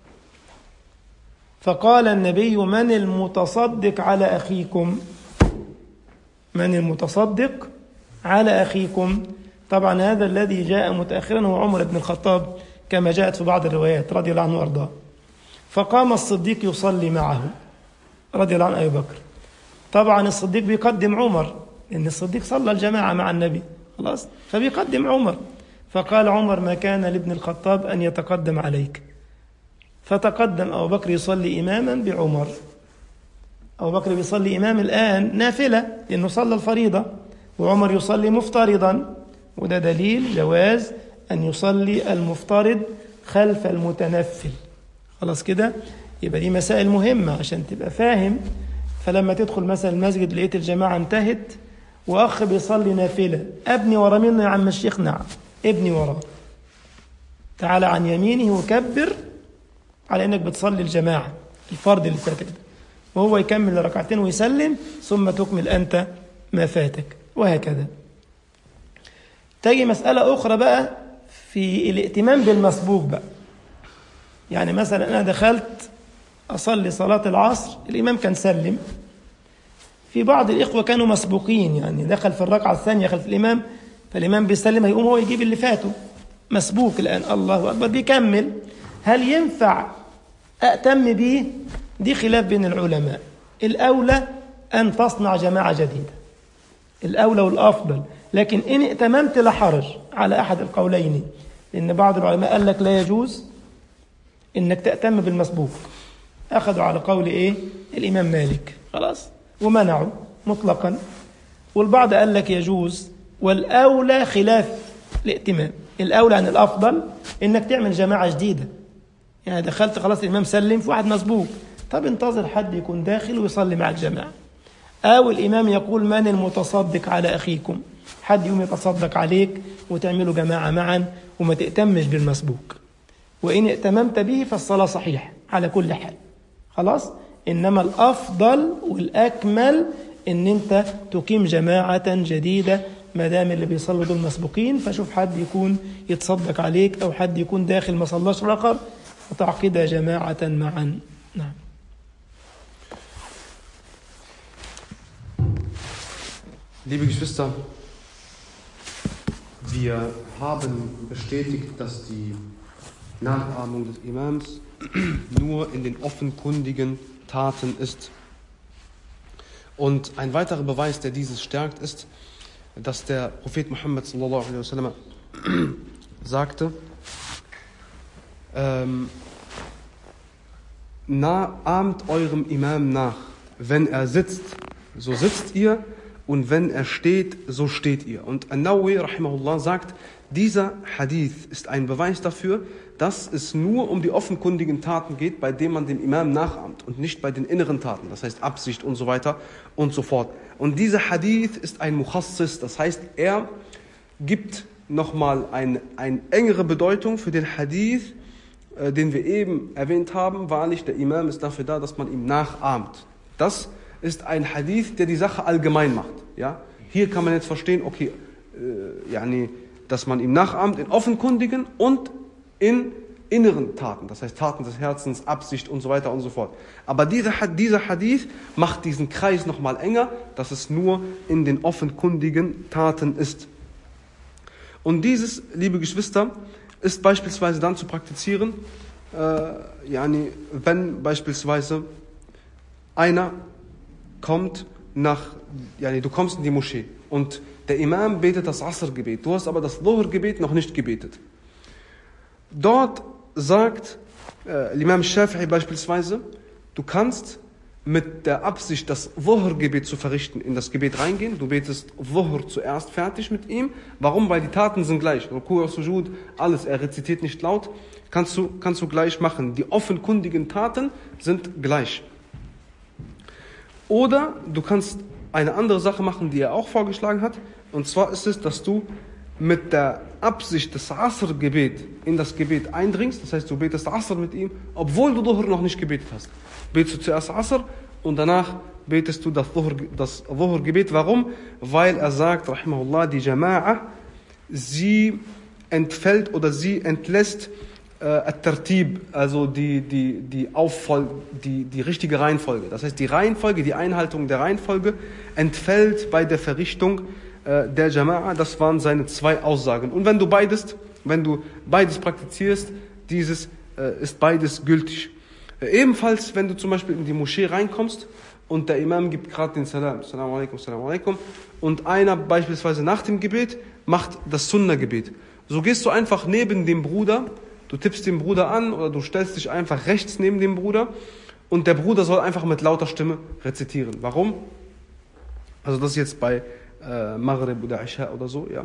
فقال النبي من المتصدق على أخيكم؟ من المتصدق على أخيكم؟ طبعا هذا الذي جاء متأخرا هو عمر بن الخطاب كما جاءت في بعض الروايات رضي الله عنه وأرضاه. فقام الصديق يصلي معه رضي الله عن أبي بكر. طبعا الصديق بيقدم عمر لأن الصديق صلى الجماعة مع النبي خلاص، فبيقدم عمر. فقال عمر ما كان لابن الخطاب أن يتقدم عليك، فتقدم أبو بكر يصلي إماما بعمر. أبو بكر بيصلي إمام الآن نافلة لأنه صلى الفريضة، وعمر يصلي مفترضا، وده دليل جواز أن يصلي المفترض خلف المتنفل. خلاص كده، يبقى دي مسائل مهمة عشان تبقى فاهم. فلما تدخل مثلا المسجد لقيت الجماعة انتهت وأخ بيصلي نافلة، أبني ورا منه يا عم الشيخ؟ نعم ابني وراه، تعال عن يمينه وكبر على أنك بتصلي الجماعة الفرض اللي فاتك ده، وهو يكمل ركعتين ويسلم، ثم تكمل أنت ما فاتك، وهكذا. تجي مسألة أخرى بقى في الائتمام بالمسبوق بقى. يعني مثلا أنا دخلت أصلي صلاة العصر، الإمام كان سلم، في بعض الإخوة كانوا مسبوقين، يعني دخل في الركعة الثانية خلف الإمام، فالإمام بيسلم هيقوم هو يجيب اللي فاته، مسبوق الآن، الله أكبر، بيكمل. هل ينفع أأتم به؟ دي خلاف بين العلماء. الأولى أن تصنع جماعة جديدة، الأولى والأفضل، لكن إن ائتممت لا حرج على أحد القولين، لأن بعض العلماء قال لك لا يجوز إنك تأتم بالمسبوق، أخذوا على قول إيه؟ الإمام مالك خلاص، ومنعوا مطلقا. والبعض قال لك يجوز، والأولى خلاف الائتمام، الأولى عن الأفضل إنك تعمل جماعة جديدة، يعني دخلت خلاص الإمام سلم في واحد مسبوق، طب انتظر حد يكون داخل ويصلي مع الجماعة. أو الإمام يقول من المتصدق على أخيكم، حد يوم يتصدق عليك وتعملوا جماعة معا وما تأتمش بالمسبوق. وإن ائتممت به فالصلاة صحيحة على كل حال، خلاص. إنما الأفضل والأكمل إن أنت تقيم جماعة جديدة ما دام اللي بيصلوا دول مسبوقين، فشوف حد يكون يتصدق عليك أو حد يكون داخل ما صلاش رقب وتعقد جماعة معا. نعم. Liebe Geschwister, wir haben bestätigt, dass die Nachahmung des Imams nur in den offenkundigen Taten ist. Und ein weiterer Beweis, der dieses stärkt, ist, dass der Prophet Muhammad sallallahu alaihi wasallam sagte, ahmt eurem Imam nach. Wenn er sitzt, so sitzt ihr, und wenn er steht, so steht ihr. Und An-Nawawi rahimahullah sagt, dieser Hadith ist ein Beweis dafür, dass es nur um die offenkundigen Taten geht, bei denen man dem Imam nachahmt und nicht bei den inneren Taten, das heißt Absicht und so weiter und so fort. Und dieser Hadith ist ein Mukhassis, das heißt, er gibt nochmal eine engere Bedeutung für den Hadith, den wir eben erwähnt haben. Wahrlich, der Imam ist dafür da, dass man ihm nachahmt. Das ist ein Hadith, der die Sache allgemein macht. Ja? Hier kann man jetzt verstehen, okay, dass man ihm nachahmt in offenkundigen und in inneren Taten, das heißt Taten des Herzens, Absicht und so weiter und so fort. Aber dieser Hadith macht diesen Kreis nochmal enger, dass es nur in den offenkundigen Taten ist. Und dieses, liebe Geschwister, ist beispielsweise dann zu praktizieren, wenn beispielsweise einer kommt du kommst in die Moschee und der Imam betet das Asr-Gebet, du hast aber das Dhuhr-Gebet noch nicht gebetet. Dort sagt Imam Shafi'i beispielsweise, du kannst mit der Absicht, das Dhuhr-Gebet zu verrichten, in das Gebet reingehen. Du betest Dhuhr zuerst fertig mit ihm. Warum? Weil die Taten sind gleich. Ruku' Sujud, alles. Er rezitiert nicht laut. Kannst du gleich machen. Die offenkundigen Taten sind gleich. Oder du kannst eine andere Sache machen, die er auch vorgeschlagen hat. Und zwar ist es, dass du mit der Absicht des Asr-Gebet in das Gebet eindringst. Das heißt, du betest Asr mit ihm, obwohl du Dhuhr noch nicht gebetet hast. Betest du zuerst Asr und danach betest du das Dhuhr-Gebet. Warum? Weil er sagt, rahimahullah, die Jama'a, sie entfällt oder sie entlässt At-Tartib, also die richtige Reihenfolge. Das heißt, die Reihenfolge, die Einhaltung der Reihenfolge entfällt bei der Verrichtung der Jama'a. Das waren seine zwei Aussagen. Und wenn du beides praktizierst, ist beides gültig. Ebenfalls, wenn du zum Beispiel in die Moschee reinkommst und der Imam gibt gerade den Salam, Assalamu alaikum, Assalamu alaikum, und einer beispielsweise nach dem Gebet macht das Sunnah-Gebet. So gehst du einfach neben dem Bruder, du tippst den Bruder an oder du stellst dich einfach rechts neben dem Bruder und der Bruder soll einfach mit lauter Stimme rezitieren. Warum? Also das ist jetzt bei Maghrib oder Isha oder so, ja.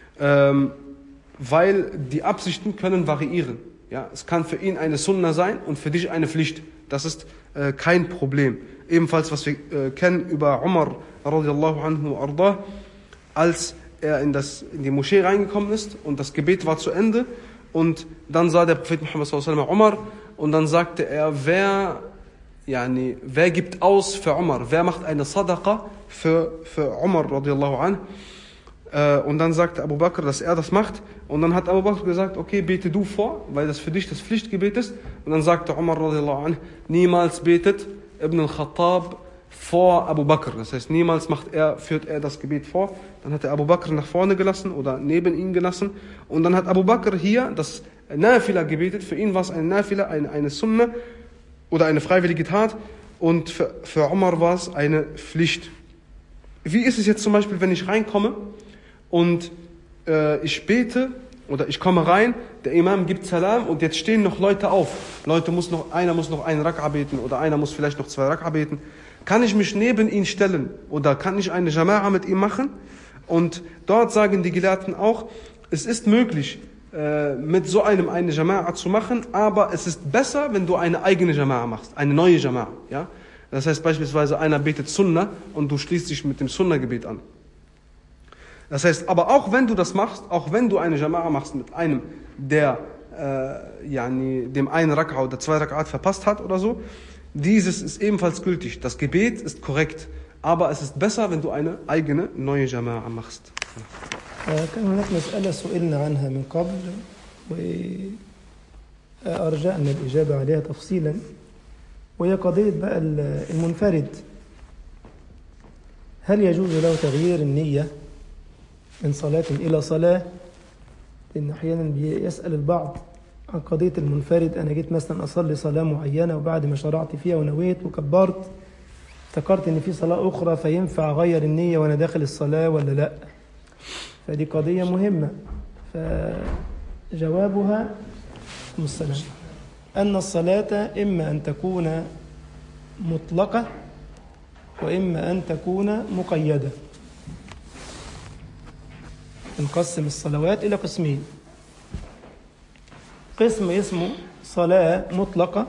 Weil die Absichten können variieren. Ja, es kann für ihn eine Sunnah sein und für dich eine Pflicht. Das ist kein Problem. Ebenfalls, was wir kennen über Umar radiallahu anhu ardah, als er in die Moschee reingekommen ist und das Gebet war zu Ende und dann sah der Prophet Muhammad sallallahu alaihi wasallam Umar und dann sagte er, wer gibt aus für Umar? Wer macht eine Sadaqa für Umar radiallahu anhu? Und dann sagte Abu Bakr, dass er das macht. Und dann hat Abu Bakr gesagt, okay, bete du vor, weil das für dich das Pflichtgebet ist. Und dann sagte Umar radiallahu anhu, niemals betet Ibn al-Khattab vor Abu Bakr. Das heißt, niemals führt er das Gebet vor. Dann hat er Abu Bakr nach vorne gelassen oder neben ihn gelassen. Und dann hat Abu Bakr hier das Nafila gebetet. Für ihn war es eine Nafila, eine Sunnah oder eine freiwillige Tat. Und für Umar war es eine Pflicht. Wie ist es jetzt zum Beispiel, wenn ich reinkomme und ich bete oder ich komme rein, der Imam gibt Salam und jetzt stehen noch Leute auf. Einer muss noch einen Rak'a beten oder einer muss vielleicht noch 2 Rak'a beten. Kann ich mich neben ihn stellen oder kann ich eine Jama'a mit ihm machen? Und dort sagen die Gelehrten auch, es ist möglich, mit so einem eine Jama'a zu machen, aber es ist besser, wenn du eine eigene Jama'a machst, eine neue Jama'a. Ja? Das heißt beispielsweise, einer betet Sunnah und du schließt dich mit dem Sunnah-Gebet an. Das heißt, aber auch wenn du das machst, auch wenn du eine Jama'a machst mit einem, der dem einen Rak'a oder 2 Rak'at verpasst hat oder so, dieses ist ebenfalls gültig. Das Gebet ist korrekt, aber es ist besser, wenn du eine eigene neue Jama'a machst. كان هناك مسألة سئلنا عنها من قبل وأرجعنا الإجابة عليها تفصيلا، وهي قضية بقى المنفرد. هل يجوز له تغيير النية من صلاة إلى صلاة؟ لأن أحيانا يسأل البعض عن قضية المنفرد. أنا جيت مثلا أصلي صلاة معينة وبعد ما شرعت فيها ونويت وكبرت افتكرت إن في صلاة أخرى، فينفع أغير النية وأنا داخل الصلاة ولا لأ؟ فدي قضية مهمة. فجوابها السلام أن الصلاة إما أن تكون مطلقة وإما أن تكون مقيدة. نقسم الصلوات إلى قسمين: قسم اسمه صلاة مطلقة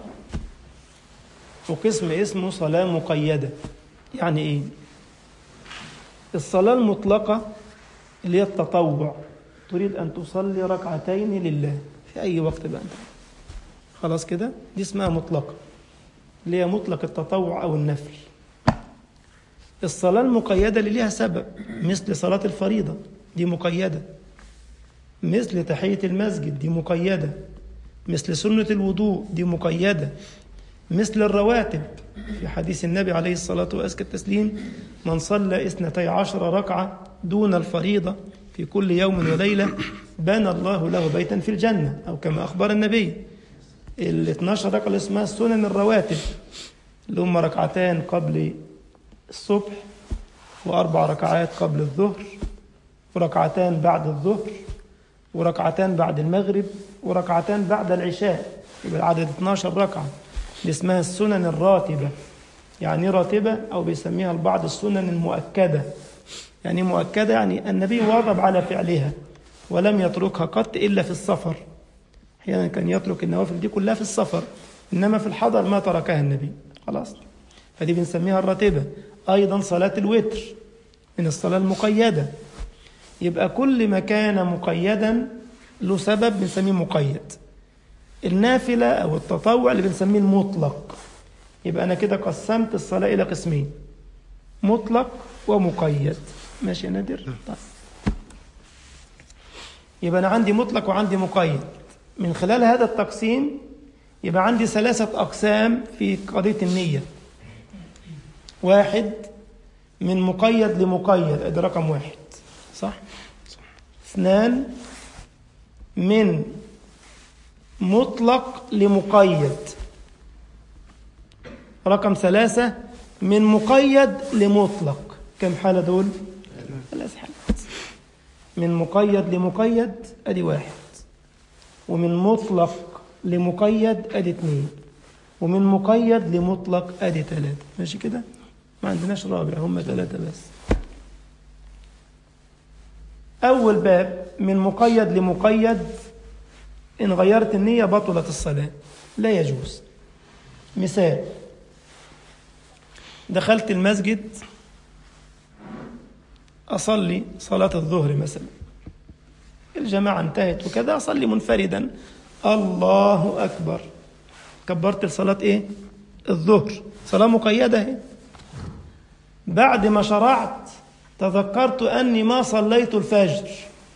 وقسم اسمه صلاة مقيدة. يعني إيه؟ الصلاة المطلقة اللي هي التطوع، تريد أن تصلي ركعتين لله في أي وقت بقى أنت، خلاص كده، دي اسمها مطلقة، اللي هي مطلق التطوع أو النفل. الصلاة المقيدة اللي ليها سبب، مثل صلاة الفريضة دي مقيدة، مثل تحية المسجد دي مقيدة، مثل سنة الوضوء دي مقيدة، مثل الرواتب في حديث النبي عليه الصلاة وأزكى التسليم: من صلى 12 ركعة دون الفريضة في كل يوم وليلة بنى الله له بيتا في الجنة، أو كما أخبر النبي. 12 ركعة اللي اسمها السنن الرواتب، اللي هم ركعتان قبل الصبح، و4 ركعات قبل الظهر، وركعتان بعد الظهر، وركعتان بعد المغرب، وركعتان بعد العشاء، يبقى العدد 12 ركعة. اللي اسمها السنن الراتبة. يعني راتبة أو بيسميها البعض السنن المؤكدة. يعني مؤكدة يعني النبي واظب على فعلها ولم يتركها قط إلا في السفر. أحيانا كان يترك النوافل دي كلها في السفر، إنما في الحضر ما تركها النبي، خلاص. فدي بنسميها الراتبة. أيضا صلاة الوتر من الصلاة المقيدة. يبقى كل ما كان مقيدا له سبب بنسميه مقيد. النافلة أو التطوع اللي بنسميه المطلق. يبقى أنا كده قسمت الصلاة إلى قسمين: مطلق ومقيد. ماشي يا نادر؟ طيب. يبقى أنا عندي مطلق وعندي مقيد. من خلال هذا التقسيم يبقى عندي 3 أقسام في قضية النية. 1 من مقيد لمقيد، ده رقم 1، صح؟ 2 من مطلق لمقيد. رقم 3 من مقيد لمطلق. كم حالة دول؟ 3 حالات. من مقيد لمقيد أدي 1، ومن مطلق لمقيد أدي 2، ومن مقيد لمطلق أدي 3. ماشي كده؟ ما عندناش رابع، هم 3 بس. أول باب من مقيد لمقيد، إن غيرت النية بطلت الصلاة، لا يجوز. مثال: دخلت المسجد أصلي صلاة الظهر مثلا، الجماعة انتهت وكذا، أصلي منفردا، الله أكبر، كبرت الصلاة إيه؟ الظهر، صلاة مقيدة هي. بعد ما شرعت تذكرت أني ما صليت الفجر،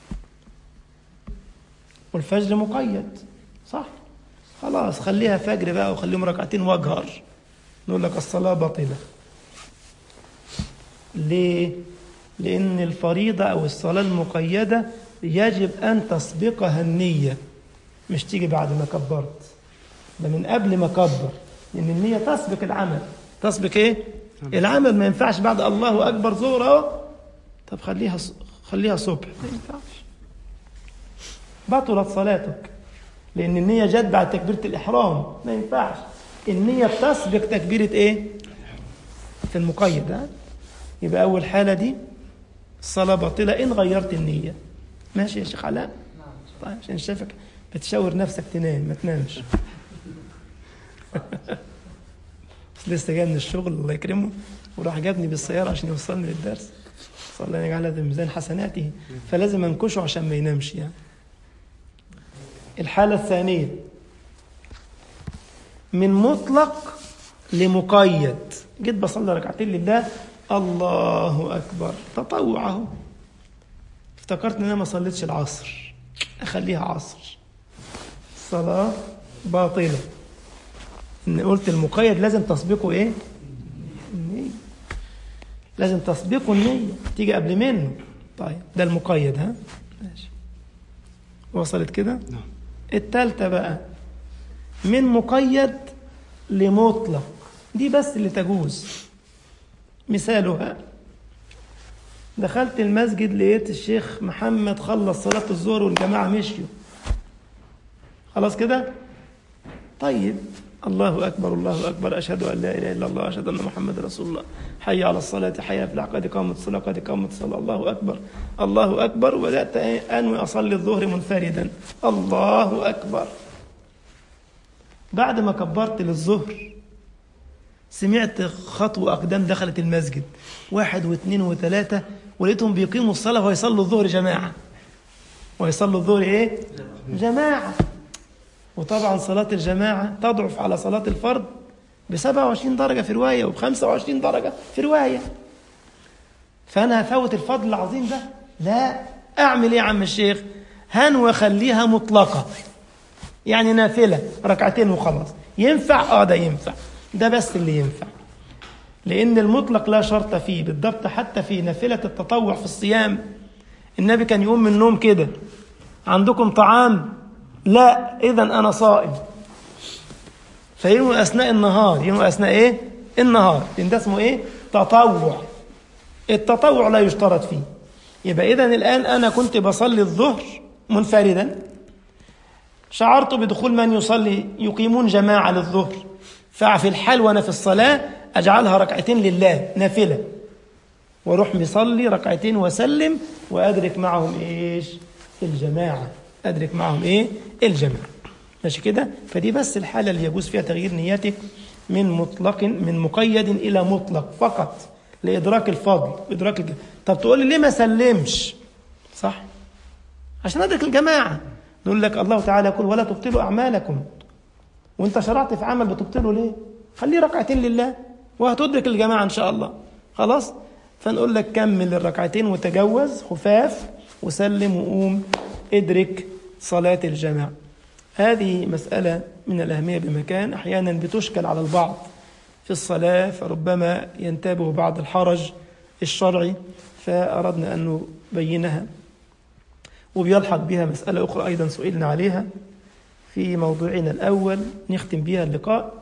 والفجر مقيد، صح؟ خلاص خليها فجر بقى وخليهم ركعتين واجهر، نقول لك الصلاة باطلة. ليه؟ لأن الفريضة أو الصلاة المقيدة يجب أن تسبقها النية، مش تيجي بعد ما كبرت، ده من قبل ما كبر، لأن النية تسبق العمل. تسبق إيه؟ العمل. ما ينفعش بعد الله أكبر ظهر أهو طب خليها صبح، ما ينفعش، بطلت صلاتك، لأن النية جت بعد تكبيرة الإحرام، ما ينفعش. النية بتسبق تكبيرة إيه؟ في المقيد. ها؟ يبقى أول حالة دي الصلاة باطلة إن غيرت النية. ماشي يا شيخ علاء؟ طيب عشان شافك بتشاور نفسك تنام، ما تنامش. بس لسه جاي من الشغل الله يكرمه، وراح جابني بالسيارة عشان يوصلني للدرس. صلى الله يجعلها في ميزان حسناته، فلازم انكشه عشان ما ينامش يعني. الحالة الثانية من مطلق لمقيد. جيت بصلي ركعتين لله، الله أكبر، تطوعه. افتكرت ان انا ما صليتش العصر، اخليها عصر، الصلاة باطلة. ان قلت المقيد لازم تسبقه ايه؟ النية. لازم تسبقه النية، تيجي قبل منه. طيب ده المقيد. ها ماشي، وصلت كده؟ نعم. التالتة بقى من مقيد لمطلق، دي بس اللي تجوز. مثالها دخلت المسجد لقيت الشيخ محمد خلص صلاة الظهر والجماعة مشيوا، خلاص كده؟ طيب الله أكبر الله أكبر، أشهد أن لا إله إلا الله، أشهد أن محمد رسول الله، حي على الصلاة، حي على الفلاح، قد قامت الصلاة، قد قامت الصلاة، الله أكبر الله أكبر. وبدأت أنوي أصلي الظهر منفردا، الله أكبر. بعد ما كبرت للظهر سمعت خطوة أقدام دخلت المسجد، 1 و2 و3، ولقيتهم بيقيموا الصلاة ويصلوا الظهر جماعة. ويصلوا الظهر إيه؟ جماعة. وطبعا صلاة الجماعة تضعف على صلاة الفرد ب27 درجة في رواية، وب25 درجة في رواية. فأنا هفوت الفضل العظيم ده؟ لا. أعمل إيه يا عم الشيخ؟ هنوي أخليها مطلقة، يعني نافلة ركعتين وخلاص. ينفع؟ ده ينفع، ده بس اللي ينفع. لأن المطلق لا شرط فيه بالضبط. حتى في نافلة التطوع في الصيام النبي كان يقوم من النوم كده، عندكم طعام؟ لا، إذن أنا صائم. فينوي أثناء النهار، ينوي أثناء إيه؟ النهار، لأن ده اسمه إيه؟ تطوع. التطوع لا يشترط فيه. يبقى إذن الآن أنا كنت بصلي الظهر منفردا، شعرت بدخول من يصلي يقيمون جماعة للظهر، ففي الحال وأنا في الصلاة أجعلها ركعتين لله نافلة، وأروح مصلي ركعتين وسلم، وأدرك معهم إيش؟ الجماعة. أدرك معهم إيه؟ الجماعة. ماشي كده؟ فدي بس الحالة اللي يجوز فيها تغيير نيتك من مقيد إلى مطلق فقط، لإدراك الفضل، إدراك الجماعة. طب تقول لي ليه ما سلمش؟ صح؟ عشان أدرك الجماعة. نقول لك الله تعالى يقول ولا تبطلوا أعمالكم. وانت شرعت في عمل بتبطله ليه؟ خليه ركعتين لله وهتدرك الجماعة إن شاء الله. خلاص؟ فنقول لك كمل الركعتين وتجوز خفاف وسلم وقوم ادرك صلاة الجماعة. هذه مسألة من الأهمية بمكان، أحيانا بتشكل على البعض في الصلاة، فربما ينتابه بعض الحرج الشرعي، فأردنا أن نبينها. وبيلحق بها مسألة أخرى أيضا سئلنا عليها في موضوعنا الأول نختم بها اللقاء.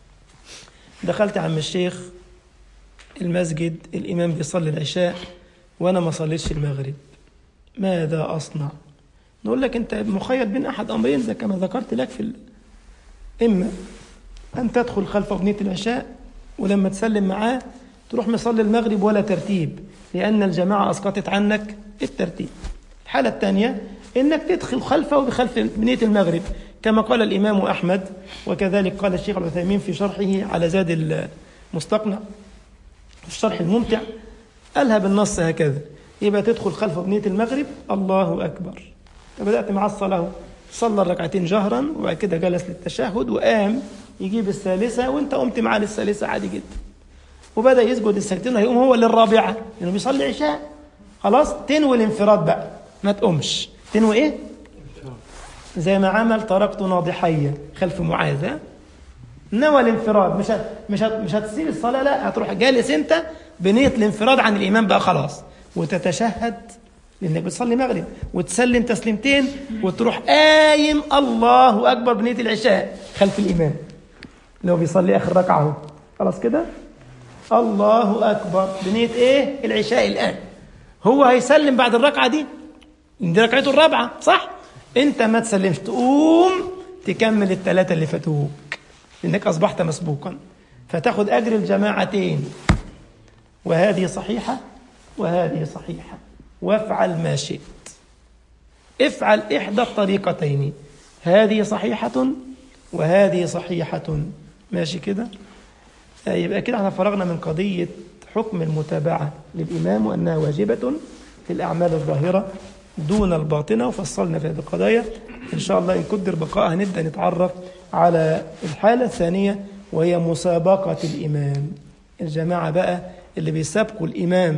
دخلت عم الشيخ المسجد، الإمام بيصلي العشاء وأنا ما صليتش المغرب، ماذا أصنع؟ نقول لك أنت مخير بين أحد أمرين زي كما ذكرت لك إما أن تدخل خلف بنية العشاء ولما تسلم معاه تروح مصلي المغرب ولا ترتيب، لأن الجماعة أسقطت عنك الترتيب. الحالة الثانية إنك تدخل خلفه بخلف بنية المغرب كما قال الإمام أحمد، وكذلك قال الشيخ العثيمين في شرحه على زاد المستقنع في الشرح الممتع، قالها بالنص هكذا. يبقى تدخل خلف بنية المغرب الله أكبر، فبدأت مع الصلاة، صلى الركعتين جهرا وبعد كده جلس للتشهد وقام يجيب الثالثة وانت قمت معاه للثالثة عادي جدا، وبدأ يسجد السجدتين وهيقوم هو للرابعة لأنه بيصلي عشاء. خلاص تنوي الانفراد بقى، ما تقومش، تنوي ايه؟ زي ما عمل تركت ناضحية خلف معاذ، نوى الانفراد. مش هتسيب الصلاة، لا، هتروح جالس انت بنية الانفراد عن الإمام بقى خلاص، وتتشهد لأنك بتصلي مغرب وتسلم تسليمتين وتروح قايم الله أكبر بنية العشاء خلف الإمام لو بيصلي آخر ركعة. خلاص كده الله أكبر بنية إيه؟ العشاء. الآن هو هيسلم بعد الركعة دي ركعته الرابعة، صح؟ أنت ما تسلمش، تقوم تكمل الثلاثة اللي فاتوك لأنك أصبحت مسبوقا، فتاخد أجر الجماعتين. وهذه صحيحة وهذه صحيحة، وافعل ما شئت. افعل إحدى الطريقتين، هذه صحيحة وهذه صحيحة. ماشي كده؟ يبقى كده احنا فرغنا من قضية حكم المتابعة للإمام وأنها واجبة في الأعمال الظاهرة دون الباطنة، وفصلنا في هذه القضايا. إن شاء الله إن قدر بقاء هنبدأ نتعرف على الحالة الثانية، وهي مسابقة الإمام. الجماعة بقى اللي بيسابقوا الإمام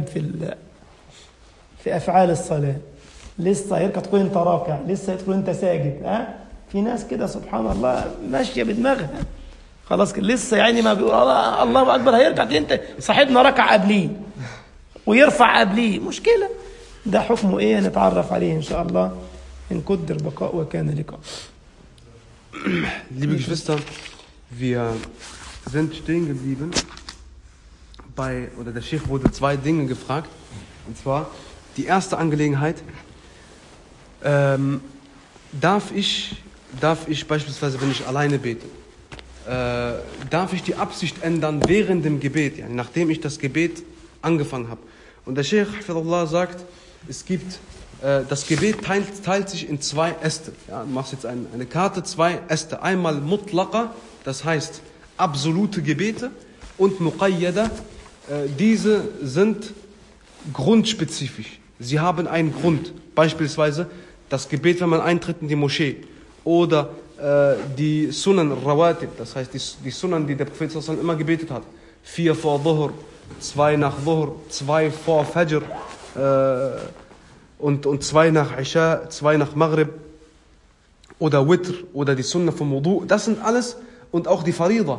في أفعال الصلاة، لسه هيركع تقول أنت راكع، لسه تقول أنت ساجد. في ناس كده سبحان الله ماشية بدماغها، خلاص كده لسه يعني ما بيقول الله أكبر هيركع، أنت صاحبنا ركع قبليه ويرفع قبليه، مشكلة. ده حكمه إيه؟ نتعرف عليه إن شاء الله إن قدر بقاء وكان لقاء. Liebe Geschwister, wir sind stehen geblieben oder der Sheikh wurde 2 Dinge gefragt. Und zwar die erste Angelegenheit, darf ich beispielsweise, wenn ich alleine bete, darf ich die Absicht ändern während dem Gebet, ja, nachdem ich das Gebet angefangen habe. Und der Sheikh Hafidhullah sagt, es gibt, das Gebet teilt sich in 2 Äste. Ja, du machst jetzt eine Karte, 2 Äste. Einmal Mutlaqa, das heißt absolute Gebete, und Muqayyada, diese sind grundspezifisch. Sie haben einen Grund. Beispielsweise das Gebet, wenn man eintritt in die Moschee. Oder die Sunan Rawatib, das heißt die Sunan, die der Prophet sallallahu alaihi wasallam immer gebetet hat. 4 vor Dhuhr, 2 nach Dhuhr, 2 vor Fajr und 2 nach Isha, 2 nach Maghrib. Oder Witr oder die Sunnah vom Wudu. Das sind alles, und auch die Farida.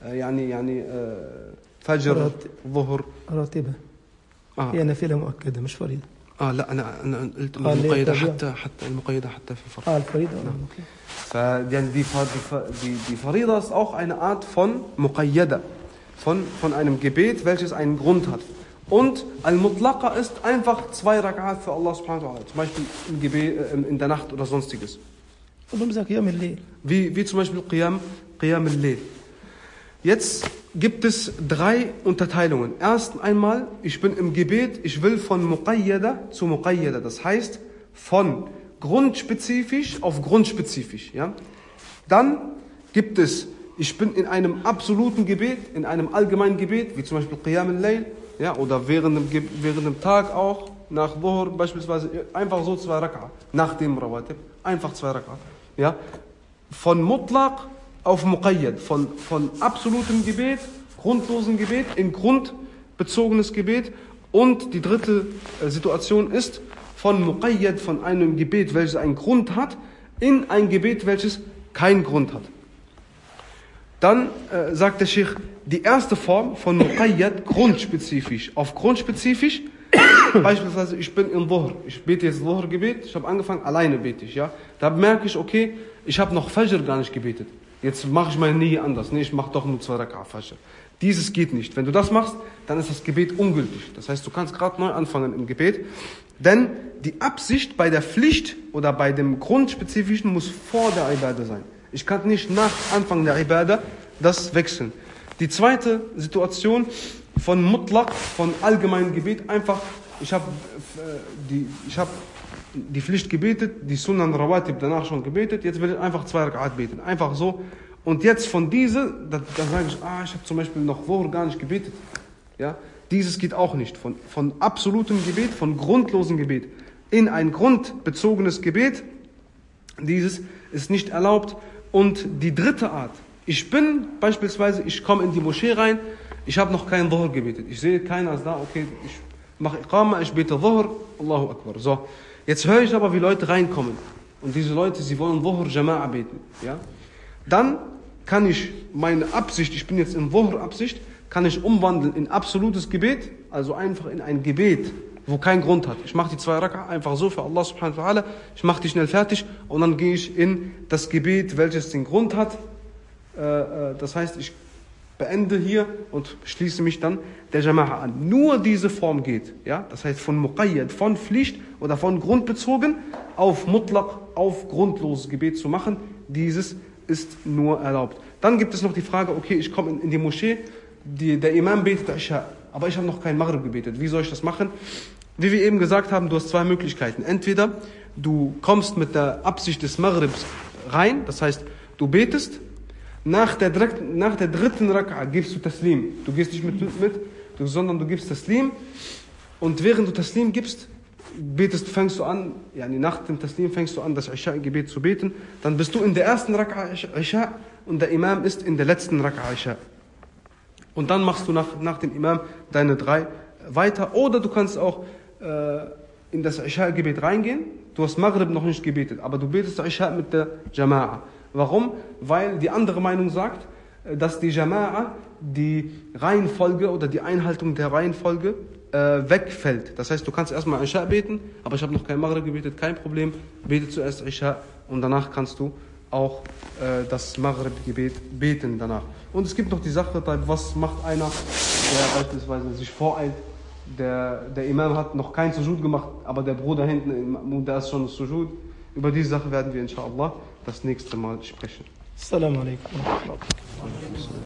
فجر ظهر راتبة هي نافلة مؤكدة مش فريضة. لا أنا قلت المقيدة حتى المقيدة حتى في الفرض. الفريضة. نعم. Die Farida ist auch eine Art von Muqayyada, von einem Gebet, welches einen Grund hat. Und Al-Mutlaqa ist einfach 2 Rak'at für Allah subhanahu wa ta'ala, zum Beispiel im Gebet, in der Nacht oder sonstiges. Wie zum Beispiel Qiyam al-Layl. Jetzt gibt es 3 Unterteilungen. Erst einmal, ich bin im Gebet, ich will von Muqayyada zu Muqayyada. Das heißt, von grundspezifisch auf grundspezifisch. Ja? Dann gibt es, ich bin in einem absoluten Gebet, in einem allgemeinen Gebet, wie zum Beispiel Qiyam al-Layl, ja, oder während dem Tag auch, nach Dhuhr beispielsweise, einfach so 2 Rak'a, nach dem Rawatib, einfach 2 Rak'a. Ja? Von Mutlaq auf Muqayyad, von absolutem Gebet, grundlosem Gebet in grundbezogenes Gebet. Und die dritte Situation ist von Muqayyad, von einem Gebet, welches einen Grund hat, in ein Gebet, welches keinen Grund hat. Dann sagt der Sheikh, die erste Form von Muqayyad, grundspezifisch, auf grundspezifisch, beispielsweise ich bin in Dhuhr, ich bete jetzt Dhuhr-Gebet, ich habe angefangen, alleine bete ich, ja. Da merke ich, okay, ich habe noch Fajr gar nicht gebetet. Jetzt mache ich meine Niyyah anders. Nee, ich mache doch nur 2 Rak'a Fajr. Dieses geht nicht. Wenn du das machst, dann ist das Gebet ungültig. Das heißt, du kannst gerade neu anfangen im Gebet. Denn die Absicht bei der Pflicht oder bei dem Grundspezifischen muss vor der Ibadah sein. Ich kann nicht nach Anfang der Ibadah das wechseln. Die zweite Situation von Mutlaq, von allgemeinem Gebet, einfach, ich habe die Pflicht gebetet, die Sunan Rawatib danach schon gebetet, jetzt will ich einfach 2 Rak'at beten. Einfach so. Und jetzt von da sage ich, ich habe zum Beispiel noch Dhuhr gar nicht gebetet. Ja? Dieses geht auch nicht. Von absolutem Gebet, von grundlosem Gebet in ein grundbezogenes Gebet, dieses ist nicht erlaubt. Und die dritte Art, ich komme in die Moschee rein, ich habe noch keinen Dhuhr gebetet. Ich sehe, keiner ist da, okay, ich mache Iqama, ich bete Dhuhr, Allahu Akbar. So. Jetzt höre ich aber, wie Leute reinkommen. Und diese Leute, sie wollen Dhuhr Jama'a beten. Ja? Dann kann ich meine Absicht, ich bin jetzt in Dhuhr-Absicht, kann ich umwandeln in absolutes Gebet, also einfach in ein Gebet, wo kein Grund hat. Ich mache die 2 Rak'a einfach so für Allah subhanahu wa ta'ala, ich mache die schnell fertig und dann gehe ich in das Gebet, welches den Grund hat. Das heißt, ich beende hier und schließe mich dann der Jama'a an. Nur diese Form geht. Ja? Das heißt von Muqayyad, von Pflicht oder von Grund bezogen auf Mutlaq, auf grundloses Gebet zu machen. Dieses ist nur erlaubt. Dann gibt es noch die Frage, okay, ich komme in die Moschee, der Imam betet Isha, aber ich habe noch kein Maghrib gebetet. Wie soll ich das machen? wie wir eben gesagt haben, du hast zwei Möglichkeiten. Entweder du kommst mit der Absicht des Maghribs rein, das heißt, du betest, nach der dritten Raka'a gibst du Taslim. Du gehst nicht mit, sondern du gibst Taslim, und während du Taslim gibst, fängst du an, nach dem Taslim fängst du an, das Isha-Gebet zu beten, dann bist du in der ersten Raka'a Isha und der Imam ist in der letzten Raka'a Isha. Und dann machst du nach dem Imam deine 3 weiter, oder du kannst auch in das Isha-Gebet reingehen. Du hast Maghrib noch nicht gebetet, aber du betest Isha mit der Jama'a. Warum? Weil die andere Meinung sagt, dass die Jama'a die Reihenfolge oder die Einhaltung der Reihenfolge wegfällt. Das heißt, du kannst erstmal Isha beten, aber ich habe noch kein Maghrib gebetet, kein Problem. Bete zuerst Isha und danach kannst du auch das Maghrib-Gebet beten danach. Und es gibt noch die Sache, was macht einer, der beispielsweise sich voreilt, der Imam hat noch kein Sujud gemacht, aber der Bruder hinten, der ist schon Sujud. Über diese Sache werden wir inshallah das nächste Mal sprechen. Assalamu alaikum.